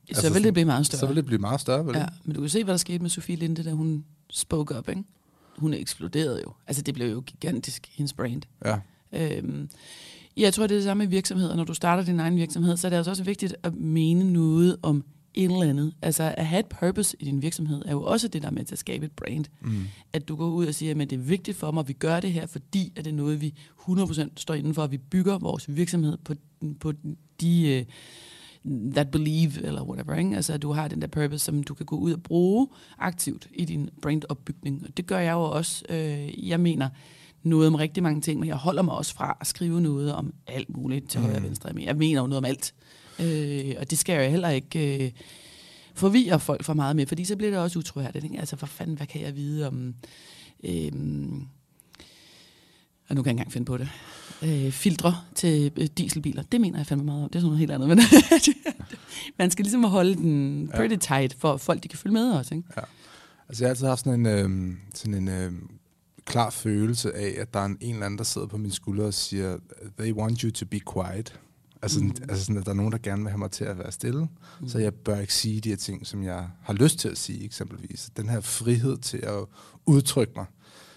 [SPEAKER 3] Så altså, vil det blive meget større.
[SPEAKER 2] Så vil det blive meget større, vel?
[SPEAKER 3] Ja, men du kan se, hvad der skete med Sofie Linde, da hun spoke up, ikke? Hun eksploderede jo. Altså, det blev jo gigantisk, hendes brand.
[SPEAKER 2] Ja.
[SPEAKER 3] Øhm, jeg tror, det er det samme med virksomheder. Når du starter din egen virksomhed, så er det altså også vigtigt at mene noget om et eller andet. Altså, at have et purpose i din virksomhed er jo også det, der er med til at skabe et brand. Mm. At du går ud og siger, at det er vigtigt for mig, at vi gør det her, fordi at det er noget, vi hundrede procent står inden for, at vi bygger vores virksomhed på, på de... Uh, that believe, eller whatever, ikke? Altså, at du har den der purpose, som du kan gå ud og bruge aktivt i din brandopbygning. Og det gør jeg jo også. Øh, jeg mener noget om rigtig mange ting, men jeg holder mig også fra at skrive noget om alt muligt til mm. højre og venstre. Jeg mener jo noget om alt. Øh, og det skal jeg jo heller ikke øh, forvirre folk for meget med, fordi så bliver det også utroværdigt. Ikke? Altså, for fanden, hvad kan jeg vide om... Øh, og nu kan jeg ikke engang finde på det. Øh, filtre til øh, dieselbiler. Det mener jeg fandme meget om. Det er sådan noget helt andet. Men man skal ligesom holde den pretty tight, for folk de kan følge med også. Ikke?
[SPEAKER 2] Ja. Altså jeg har altid haft sådan en, øh, sådan en øh, klar følelse af, at der er en, en eller anden, der sidder på min skulder og siger, they want you to be quiet. Altså, mm. altså sådan, at der er nogen, der gerne vil have mig til at være stille. Mm. Så jeg bør ikke sige de her ting, som jeg har lyst til at sige, eksempelvis. Den her frihed til at udtrykke mig.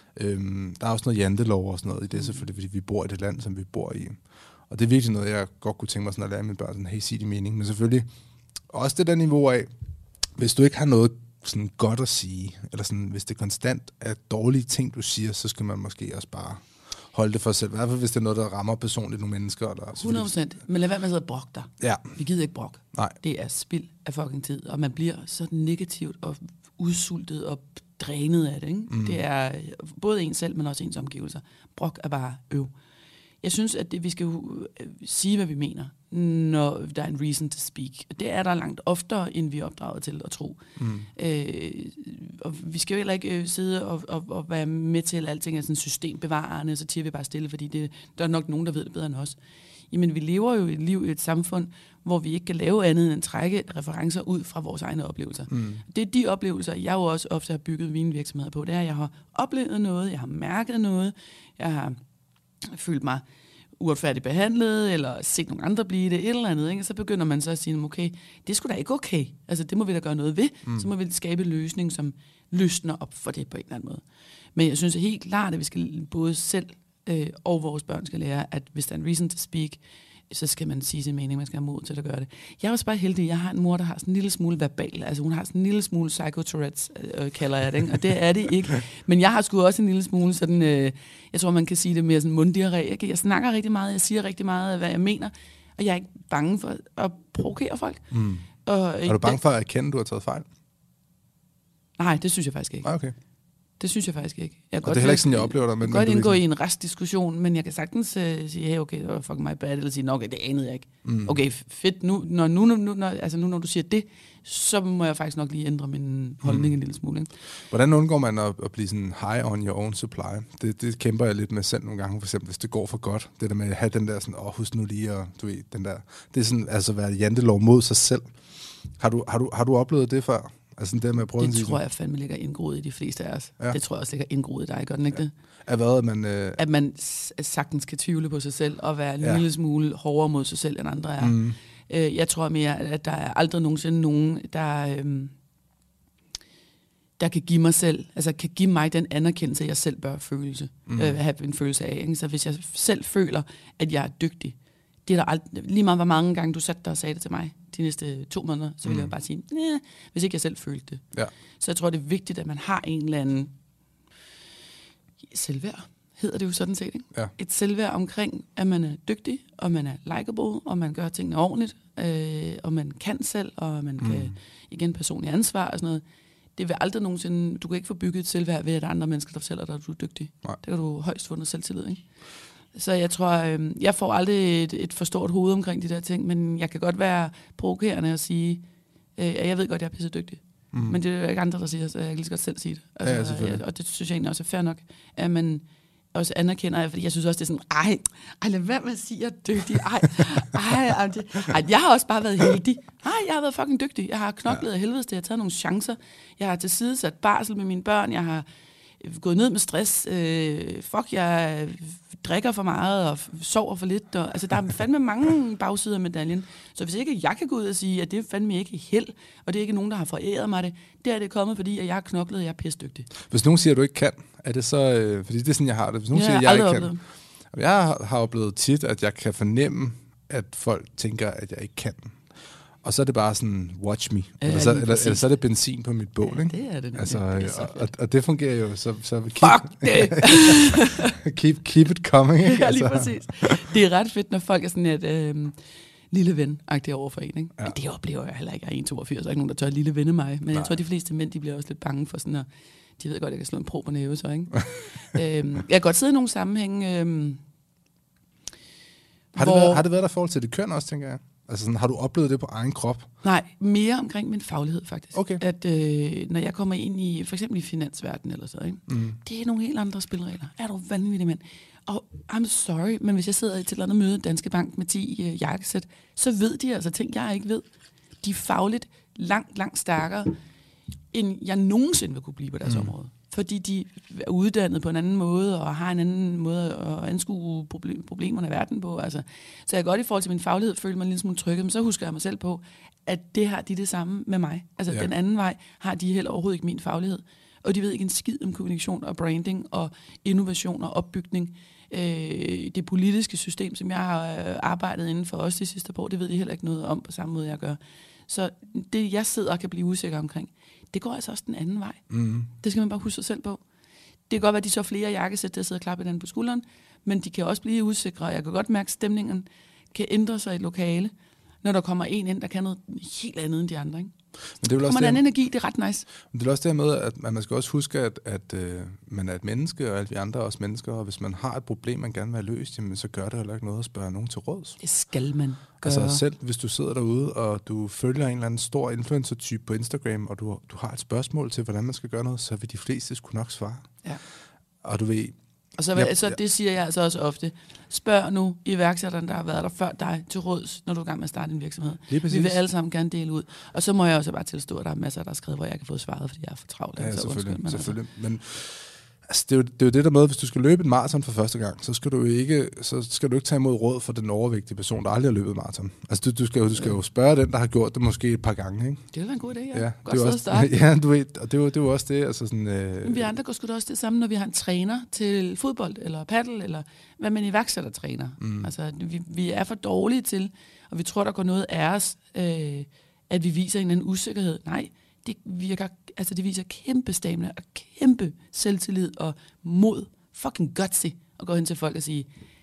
[SPEAKER 2] Øhm, der er også noget jantelov og sådan noget i det, selvfølgelig, fordi vi bor i det land, som vi bor i. Og det er virkelig noget, jeg godt kunne tænke mig sådan at lære mine børn, sådan, hey, sig din mening. Men selvfølgelig også det der niveau af, hvis du ikke har noget sådan godt at sige, eller sådan, hvis det konstant er dårlige ting, du siger, så skal man måske også bare holde det for sig selv. I hvert fald, hvis det er noget, der rammer personligt nogle mennesker. Eller,
[SPEAKER 3] hundrede procent. Men lad være med at sidde og brokke dig.
[SPEAKER 2] Ja.
[SPEAKER 3] Vi gider ikke brok.
[SPEAKER 2] Nej.
[SPEAKER 3] Det er spild af fucking tid, og man bliver så negativt og udsultet og drænet af det. Ikke? Mm. Det er både en selv, men også ens omgivelser. Brok er bare øv. Jeg synes, at det, vi skal jo sige, hvad vi mener, når der er en reason to speak. Det er der langt oftere, end vi er opdraget til at tro. Mm. Øh, og vi skal jo heller ikke sidde og, og, og være med til, at alting er sådan systembevarende, så tiger vi bare stille, fordi det, der er nok nogen, der ved det bedre end os. Jamen, vi lever jo et liv i et samfund, hvor vi ikke kan lave andet end at trække referencer ud fra vores egne oplevelser. Mm. Det er de oplevelser, jeg jo også ofte har bygget mine virksomheder på. Det er, at jeg har oplevet noget, jeg har mærket noget, jeg har følt mig uretfærdigt behandlet, eller set nogle andre blive det, et eller andet, ikke? Så begynder man så at sige, okay, det skulle da ikke okay. Altså, det må vi da gøre noget ved. Mm. Så må vi skabe en løsning, som løsner op for det på en eller anden måde. Men jeg synes helt klart, at vi skal både selv øh, og vores børn skal lære, at hvis der er en reason to speak, så skal man sige sin mening, man skal have mod til at gøre det. Jeg er også bare heldig, jeg har en mor, der har sådan en lille smule verbal, altså hun har sådan en lille smule psycho-Tourettes, øh, kalder jeg det, ikke? Og det er det ikke. Men jeg har sgu også en lille smule sådan, øh, jeg tror man kan sige det mere sådan munddiarré, ikke? Jeg snakker rigtig meget, jeg siger rigtig meget, hvad jeg mener, og jeg er ikke bange for at provokere folk.
[SPEAKER 2] Mm.
[SPEAKER 3] Og,
[SPEAKER 2] er du bange for at erkende, at du har taget fejl?
[SPEAKER 3] Nej, det synes jeg faktisk ikke.
[SPEAKER 2] Ah, okay.
[SPEAKER 3] Det synes jeg faktisk ikke. Jeg
[SPEAKER 2] og det er heller ikke sådan, jeg oplever dig.
[SPEAKER 3] Men, jeg kan godt indgå i en restdiskussion, men jeg kan sagtens uh, sige, hey, okay, det var fucking my bad, eller sige, no, okay, det anede jeg ikke. Mm. Okay, fedt, nu når, nu, nu, når, altså nu når du siger det, så må jeg faktisk nok lige ændre min holdning mm. en lille smule. Ikke?
[SPEAKER 2] Hvordan undgår man at, at blive sådan high on your own supply? Det, det kæmper jeg lidt med selv nogle gange, for eksempel, hvis det går for godt. Det der med at have den der sådan, åh, oh, husk nu lige, og du ved, den der, det er sådan, altså at være jantelov mod sig selv. Har du, har du, har du oplevet det før? Altså det med at prøve
[SPEAKER 3] det tror sige, jeg fandme ligger indgroet i de fleste af os. Ja. Det tror jeg også ligger indgroet i dig, gør den ikke ja. det?
[SPEAKER 2] At hvad? At man, øh...
[SPEAKER 3] at man sagtens kan tvivle på sig selv, og være en ja. lille smule hårdere mod sig selv, end andre er. Mm. Øh, jeg tror mere, at der er aldrig nogensinde nogen, der, øhm, der kan give mig selv, altså kan give mig den anerkendelse, jeg selv bør følelse, mm. øh, have en følelse af. Ikke? Så hvis jeg selv føler, at jeg er dygtig, det er der aldrig, lige meget hvor mange gange du satte dig og sagde det til mig de næste to måneder, så vil mm. jeg bare sige, nej, hvis ikke jeg selv følte det. Ja. Så jeg tror, det er vigtigt, at man har en eller anden selvværd, hedder det jo sådan set. Ikke? Ja. Et selvværd omkring, at man er dygtig, og man er likeable, og man gør tingene ordentligt, øh, og man kan selv, og man mm. kan igen personlig ansvar og sådan noget. Det vil aldrig nogensinde, du kan ikke få bygget et selvværd ved, at andre mennesker, der fortæller dig, at du er dygtig. Nej. Det kan du højst fundet selvtillid, ikke? Så jeg tror, øh, jeg får aldrig et, et for stort hoved omkring de der ting, men jeg kan godt være provokerende og sige, øh, at jeg ved godt, at jeg er pisse dygtig. Mm. Men det er jo ikke andre, der siger, så jeg kan lige så godt selv sige det. Altså, ja, jeg, og det synes jeg egentlig også er fair nok, at man også anerkender, fordi jeg synes også, det er sådan, ej, ej lad være med at sige, at jeg er dygtig. Ej, ej, ej, det, ej, jeg har også bare været heldig. Nej, jeg har været fucking dygtig. Jeg har knoklet ja. af helvedes, jeg har taget nogle chancer. Jeg har tilsidesat barsel med mine børn. Jeg har gået ned med stress. Øh, fuck, jeg drikker for meget og f- sover for lidt. Og, altså, der er fandme mange bagsider af medaljen. Så hvis ikke jeg kan gå ud og sige, at det er fandme ikke held, og det er ikke nogen, der har foræret mig det, det er det kommet, fordi at jeg har knoklet, og jeg er pisdygtig.
[SPEAKER 2] Hvis nogen siger, at du ikke kan, er det så... Øh, fordi det er sådan, jeg har det. Hvis nogen
[SPEAKER 3] Ja,
[SPEAKER 2] siger, at
[SPEAKER 3] jeg
[SPEAKER 2] jeg
[SPEAKER 3] har
[SPEAKER 2] ikke
[SPEAKER 3] aldrig
[SPEAKER 2] kan... Jeg har, har oplevet tit, at jeg kan fornemme, at folk tænker, at jeg ikke kan. Og så er det bare sådan, watch me.
[SPEAKER 3] Ja,
[SPEAKER 2] eller, så,
[SPEAKER 3] lige
[SPEAKER 2] eller,
[SPEAKER 3] præcis.
[SPEAKER 2] eller så er det benzin på mit bål,
[SPEAKER 3] Ja,
[SPEAKER 2] ikke?
[SPEAKER 3] det er det.
[SPEAKER 2] Altså,
[SPEAKER 3] det er så
[SPEAKER 2] og,
[SPEAKER 3] fedt.
[SPEAKER 2] og, og det fungerer jo, så, så keep,
[SPEAKER 3] Fuck det!
[SPEAKER 2] keep, keep it coming, ikke?
[SPEAKER 3] Ja, lige
[SPEAKER 2] Altså.
[SPEAKER 3] præcis. Det er ret fedt, når folk er sådan et øh, lille ven-agtigt over for en, ikke?
[SPEAKER 2] Ja.
[SPEAKER 3] Men det oplever jeg heller ikke. Jeg er en komma toogfirs, og ikke nogen, der tør lille venne mig. Men Nej. Jeg tror, de fleste mænd, de bliver også lidt bange for sådan at... De ved godt, at jeg kan slå en pro på næve, så, ikke? øhm, jeg kan godt sidde i nogle sammenhæng... Øh,
[SPEAKER 2] Har, det
[SPEAKER 3] hvor...
[SPEAKER 2] været, har det været der i forhold til det køn også, tænker jeg? Altså sådan, har du oplevet det på egen krop?
[SPEAKER 3] Nej, mere omkring min faglighed, faktisk.
[SPEAKER 2] Okay.
[SPEAKER 3] At øh, når jeg kommer ind i, for eksempel i finansverdenen eller sådan, ikke?
[SPEAKER 2] Mm.
[SPEAKER 3] Det er nogle helt andre spilregler. Er du vanvittig mand? Og I'm sorry, men hvis jeg sidder til et eller andet møde i Danske Bank med ti øh, jakkesæt, så ved de altså ting, jeg ikke ved. De er fagligt langt, langt stærkere, end jeg nogensinde vil kunne blive på deres mm. område. Fordi de er uddannet på en anden måde, og har en anden måde at anskue problem, problemerne i verden på. Altså. Så jeg kan godt i forhold til min faglighed føle mig en lille smule trygget, men så husker jeg mig selv på, at det har de det samme med mig. Altså ja. Den anden vej har de heller overhovedet ikke min faglighed. Og de ved ikke en skid om kommunikation og branding og innovation og opbygning. Øh, det politiske system, som jeg har arbejdet inden for os de sidste par år, det ved de heller ikke noget om på samme måde, jeg gør. Så det, jeg sidder og kan blive usikker omkring, det går altså også den anden vej.
[SPEAKER 2] Mm.
[SPEAKER 3] Det skal man bare huske sig selv på. Det kan godt være, at de så flere jakkesæt, der sidder og klapper den på skulderen, men de kan også blive usikre. Jeg kan godt mærke, at stemningen kan ændre sig i et lokale, når der kommer en ind, der kan noget helt andet end de andre. Ikke?
[SPEAKER 2] Men det er vel også
[SPEAKER 3] kommer der
[SPEAKER 2] det,
[SPEAKER 3] en energi, det er ret nice.
[SPEAKER 2] Men det er også det her med, at man skal også huske, at, at øh, man er et menneske, og alle vi andre er også mennesker, og hvis man har et problem, man gerne vil have løst, jamen, så gør det heller ikke noget at spørge nogen til råds.
[SPEAKER 3] Det skal man gøre.
[SPEAKER 2] Altså selv hvis du sidder derude, og du følger en eller anden stor influencer-type på Instagram, og du, du har et spørgsmål til, hvordan man skal gøre noget, så vil de fleste sgu nok svare.
[SPEAKER 3] Ja.
[SPEAKER 2] Og du ved...
[SPEAKER 3] Og så, ja, så det siger jeg altså også ofte. Spørg nu iværksætteren, der har været der før dig, til råds, når du er i gang med at starte en virksomhed. Vi vil alle sammen gerne dele ud. Og så må jeg også bare tilstå, at der er masser, der har skrevet, hvor jeg kan få svaret, fordi jeg er for travlt.
[SPEAKER 2] Ja,
[SPEAKER 3] altså,
[SPEAKER 2] selvfølgelig.
[SPEAKER 3] Undskyld, men
[SPEAKER 2] selvfølgelig. Altså. Men altså, det, er jo, det er jo det der med, hvis du skal løbe et maraton for første gang, så skal du ikke, så skal du ikke tage imod råd for den overvægtige person, der aldrig har løbet maraton. Altså du, du, skal, du skal jo spørge den, der har gjort det måske et par gange. Ikke?
[SPEAKER 3] Det ville være en god idé, ja.
[SPEAKER 2] Ja,
[SPEAKER 3] Godt
[SPEAKER 2] det er
[SPEAKER 3] sted
[SPEAKER 2] også,
[SPEAKER 3] at starte.
[SPEAKER 2] ja, du ved, og det er jo, det er jo også det. Altså sådan, øh,
[SPEAKER 3] Vi andre går sgu da også det samme, når vi har en træner til fodbold, eller paddle, eller hvad man iværksættertræner. Mm. Altså, vi, vi er for dårlige til, og vi tror, der går noget af os, øh, at vi viser en anden usikkerhed. Nej, det virker, altså det viser kæmpe stamina, og kæmpe selvtillid, og mod, fucking gutsy, at gå hen til folk og sige,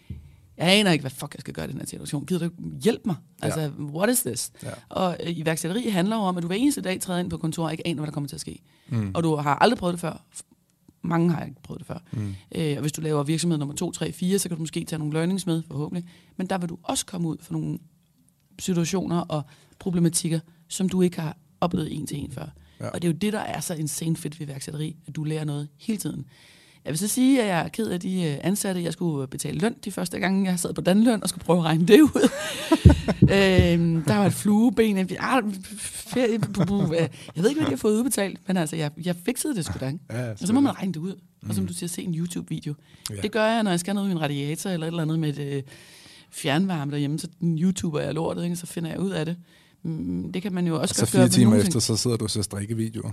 [SPEAKER 3] jeg aner ikke, hvad fuck jeg skal gøre i den her situation. Gider du hjælpe mig? Altså, ja. What is this? Ja. Og øh, iværksætteri handler jo om, at du hver eneste dag træder ind på kontor og ikke aner, hvad der kommer til at ske. Mm. Og du har aldrig prøvet det før. Mange har ikke prøvet det før. Mm. Øh, og hvis du laver virksomhed nummer to, tre, fire, så kan du måske tage nogle learnings med, forhåbentlig. Men der vil du også komme ud for nogle situationer og problematikker, som du ikke har oplevet en til en før. Ja. Og det er jo det, der er så insane fedt ved iværksætteri, at du lærer noget hele tiden. Jeg vil så sige, at jeg er ked af de ansatte, jeg skulle betale løn de første gange, jeg sad på den løn og skulle prøve at regne det ud. øhm, der var et flueben. Jeg, jeg ved ikke, hvad de har fået udbetalt, men altså, jeg, jeg fikset det sgu da. Ja, og så må man regne det ud. Og som du siger, se en YouTube-video. Ja. Det gør jeg, når jeg skal noget med en radiator eller et eller andet med et øh, fjernvarme derhjemme, så den YouTuber jeg lortet, ikke? Så finder jeg ud af det. Mm, det kan man jo også
[SPEAKER 2] og
[SPEAKER 3] godt
[SPEAKER 2] gøre.
[SPEAKER 3] gøre.
[SPEAKER 2] Så fire timer efter, så sidder du og ser strikkevideoer.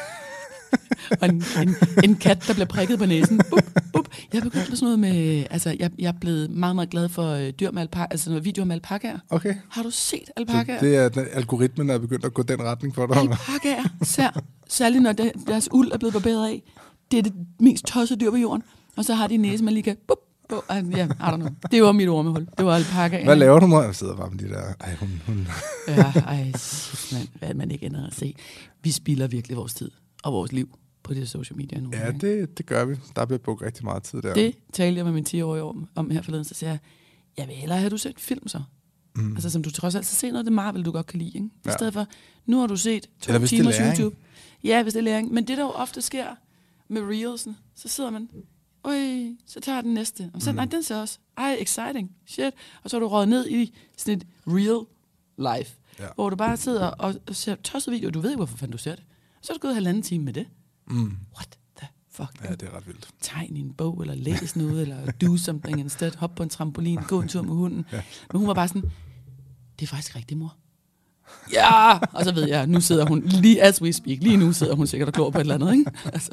[SPEAKER 3] og en, en, en kat, der bliver prikket på næsen. Bup, bup. Jeg er begyndt med sådan noget med... Altså, jeg, jeg er blevet meget, meget glad for øh, dyr med alpaka, altså noget videoer med alpakaer. Okay. Har du set alpakaer?
[SPEAKER 2] Det, det er, den, algoritmen er begyndt at gå den retning for dig.
[SPEAKER 3] Alpakaer, sær, særligt når det, deres uld er blevet barberet af. Det er det mest tossede dyr på jorden. Og så har de en næse, man lige kan... Bup, bup. Ja, I don't know. Det var mit ormehul. Det var alpakaer.
[SPEAKER 2] Hvad laver du, mor? Jeg sidder bare med de der... Ej, hun... hun.
[SPEAKER 3] ja, ej, man, hvad man ikke ender at se. Vi spilder virkelig vores tid og vores liv på det social media nu.
[SPEAKER 2] Ja, det, det gør vi. Der bliver brugt rigtig meget tid der.
[SPEAKER 3] Det talte jeg med min ti-årige om, om her forleden, så siger jeg, jeg vil hellere have, du set film så. Mm. Altså, som du trods alt så se noget af det Marvel, du godt kan lide. Ikke? I ja. stedet for, nu har du set to timers YouTube. Ja, hvis det er læring. Men det, der jo ofte sker med reelsen, så sidder man, øj, så tager den næste. Og så, mm. nej, den ser også, ej, exciting, shit. Og så er du røget ned i sådan et real life, ja. hvor du bare sidder og ser tosset video, og du ved ikke, hvorfor fanden du ser det. Så er du gået halvanden time med det. Mm. What the Fuck
[SPEAKER 2] Ja,
[SPEAKER 3] det.
[SPEAKER 2] det er ret vildt.
[SPEAKER 3] Tegn i en bog, eller læs noget, eller do something instead. Hop på en trampolin, gå en tur med hunden. Ja. Men hun var bare sådan, det er faktisk rigtigt, mor. Ja! Og så ved jeg, nu sidder hun, lige as we speak, lige nu sidder hun sikkert og klor på et eller andet, ikke? Altså.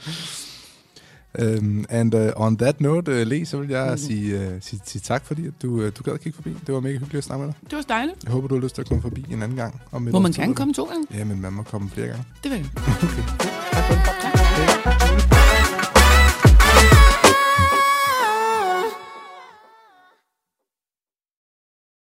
[SPEAKER 2] Um, and uh, on that note, uh, Le, så vil jeg mm. sige, uh, sige, sige tak, fordi at du, uh, du gad at kigge forbi. Det var mega hyggeligt at snakke med dig.
[SPEAKER 3] Det var dejligt.
[SPEAKER 2] Jeg håber, du har lyst til at komme forbi en anden gang. Om
[SPEAKER 3] må man gerne komme to gange?
[SPEAKER 2] Ja, men man må komme flere gange.
[SPEAKER 3] Det vil jeg.
[SPEAKER 2] Okay. Tak for det.
[SPEAKER 3] Tak.